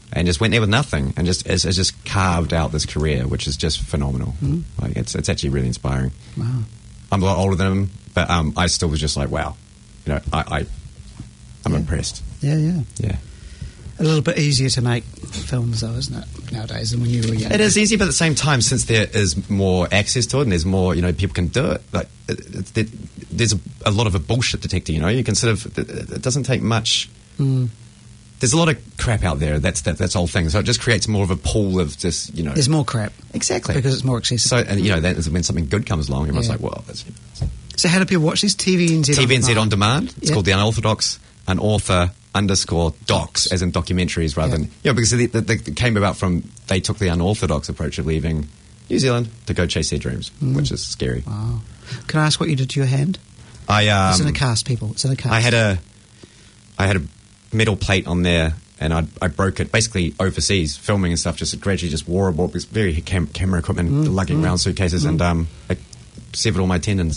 and just went there with nothing, and just has, has just carved out this career, which is just phenomenal. Mm. Like it's it's actually really inspiring. Wow. I'm a lot older than him, but um, I still was just like, wow, you know, I, I I'm Yeah. impressed. Yeah, yeah. Yeah. A little bit easier to make films, though, isn't it, nowadays than when you were young? It is easy, but at the same time, since there is more access to it and there's more, you know, people can do it. Like, it, it, it, there's a, a lot of a bullshit detector. You know, you can sort of. It, it doesn't take much. Mm. There's a lot of crap out there. That's that, that's the whole thing. So it just creates more of a pool of just, you know. There's more crap. Exactly. Because it's more accessible. So and you know, that is when something good comes along, everyone's Yeah. like, well, that's So how do people watch this? T V N Z T V N Z on on demand. demand. It's Yeah. called The Unorthodox, an author underscore docs, as in documentaries rather Yeah. than yeah, because they, they, they came about from they took the unorthodox approach of leaving New Zealand to go chase their dreams, Mm. which is scary. Wow. Can I ask what you did to your hand? I um, It's in a cast, people. It's in a cast. I had a I had a metal plate on there, and I I broke it basically overseas filming and stuff. Just gradually just wore it, this very cam- camera equipment, Mm, lugging mm, around suitcases, mm. and um, I severed all my tendons.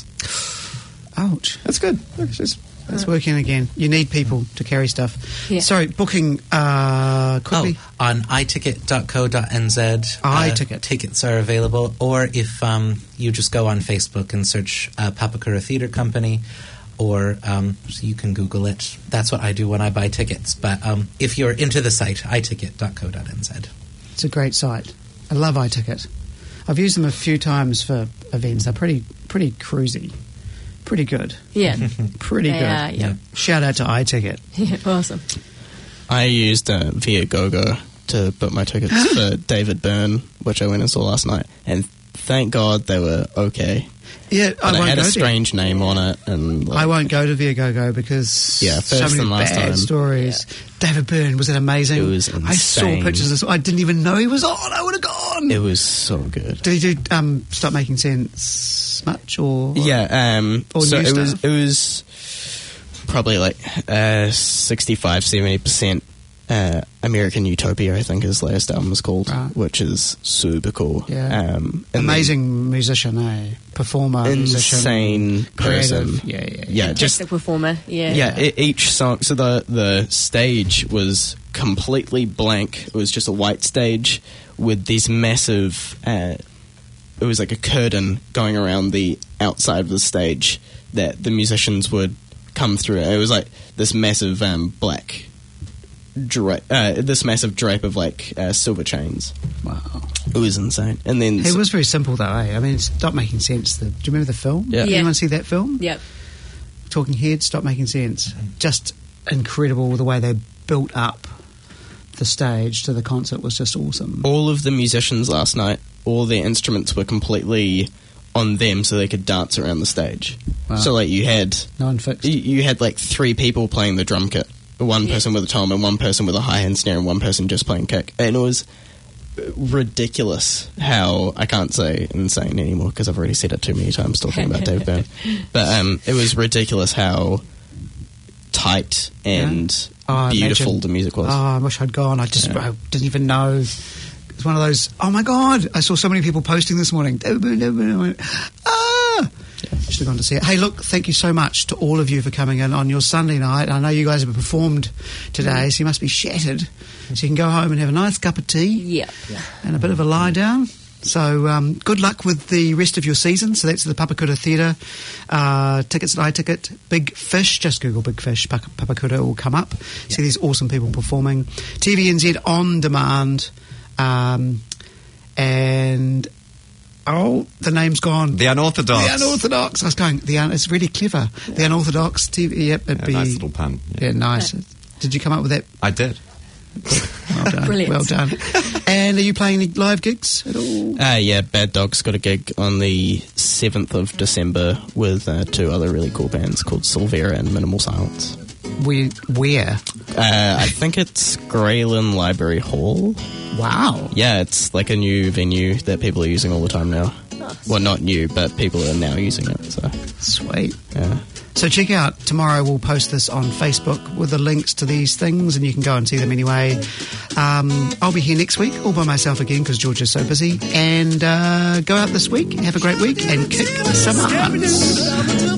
Ouch. That's good. It's just It's working again. You need people to carry stuff. Yeah. Sorry, booking uh, quickly. Oh, on i ticket dot co dot n z. iTicket. Uh, tickets are available. Or if um, you just go on Facebook and search uh, Papakura Theatre Company, or um, so you can Google it. That's what I do when I buy tickets. But um, if you're into the site, i ticket dot co dot n z. It's a great site. I love iTicket. I've used them a few times for events. They're pretty pretty cruisy. Pretty good. Yeah. Pretty They good. are, yeah. Shout out to iTicket. Yeah, awesome. I used uh, Viagogo to book my tickets for David Byrne, which I went and saw last night, and thank God they were okay. Yeah, But I it won't had go a there. strange name on it, and like, I won't go to Viagogo because Yeah, so first many and last bad time. stories. David Byrne, was it amazing? It was I saw insane. pictures of this. I didn't even know he was on. I would have gone. it was so good. Did he do um, Stop Making Sense much? Or Yeah, um, Or so new it was stuff? it was probably like uh, sixty-five, seventy percent uh, American Utopia, I think his latest album is called, Right. which is super cool. Yeah. Um, and Amazing musician, eh? Performer, then musician. insane creative. person. Yeah, yeah, yeah. Yeah, just Just a performer. Yeah. yeah, e- each song. So the the stage was completely blank. It was just a white stage with these massive. Uh, it was like a curtain going around the outside of the stage that the musicians would come through. It was like this massive um, black. Dra- uh, this massive drape of like uh, silver chains. Wow. It was insane. And then It was very simple, though, eh? I mean, it's Stop Making Sense. The, do you remember the film? Yeah. Did Yeah. anyone see that film? Yep. Talking Heads, Stop Making Sense. Just incredible the way they built up the stage to the concert was just awesome. all of the musicians last night, all their instruments were completely on them so they could dance around the stage. Wow. So like you had No one fixed. you, you had like three people playing the drum kit. One Yeah. person with a tom and one person with a high hand snare and one person just playing kick. And it was ridiculous how, I can't say insane anymore because I've already said it too many times talking about David Byrne. But um, it was ridiculous how tight and Oh, I beautiful imagine- the music was. Oh, I wish I'd gone. I just Yeah. I didn't even know. It's one of those, oh my God, I saw so many people posting this morning. Ah! Should have gone to see it. Hey, look, thank you so much to all of you for coming in on your Sunday night. I know you guys have performed today, so you must be shattered. So you can go home and have a nice cup of tea Yep. and a bit of a lie down. So um, good luck with the rest of your season. So that's the Papakura Theatre. Uh, tickets at iTicket. Big Fish. Just Google Big Fish. Pap- Papakura will come up. See these awesome people performing. T V N Z on demand. Um, and... Oh, the name's gone. The Unorthodox. The Unorthodox. I was going, the un- it's really clever. The Unorthodox T V. Yep, it'd Yeah, be... nice little pun. Yeah, nice. Did you come up with that? I did. Well done. Brilliant. Well done. And are you playing any live gigs at all? Uh, yeah, Bad Dog's got a gig on the seventh of December with uh, two other really cool bands called Silvera and Minimal Silence. Where? Where? Uh, I think it's Greyland Library Hall. Wow. Yeah, it's like a new venue that people are using all the time now. Well, not new, but people are now using it. So, Sweet. yeah. So check out, tomorrow we'll post this on Facebook with the links to these things and you can go and see them anyway. Um, I'll be here next week all by myself again because George is so busy. And uh, go out this week, have a great week and kick some ass.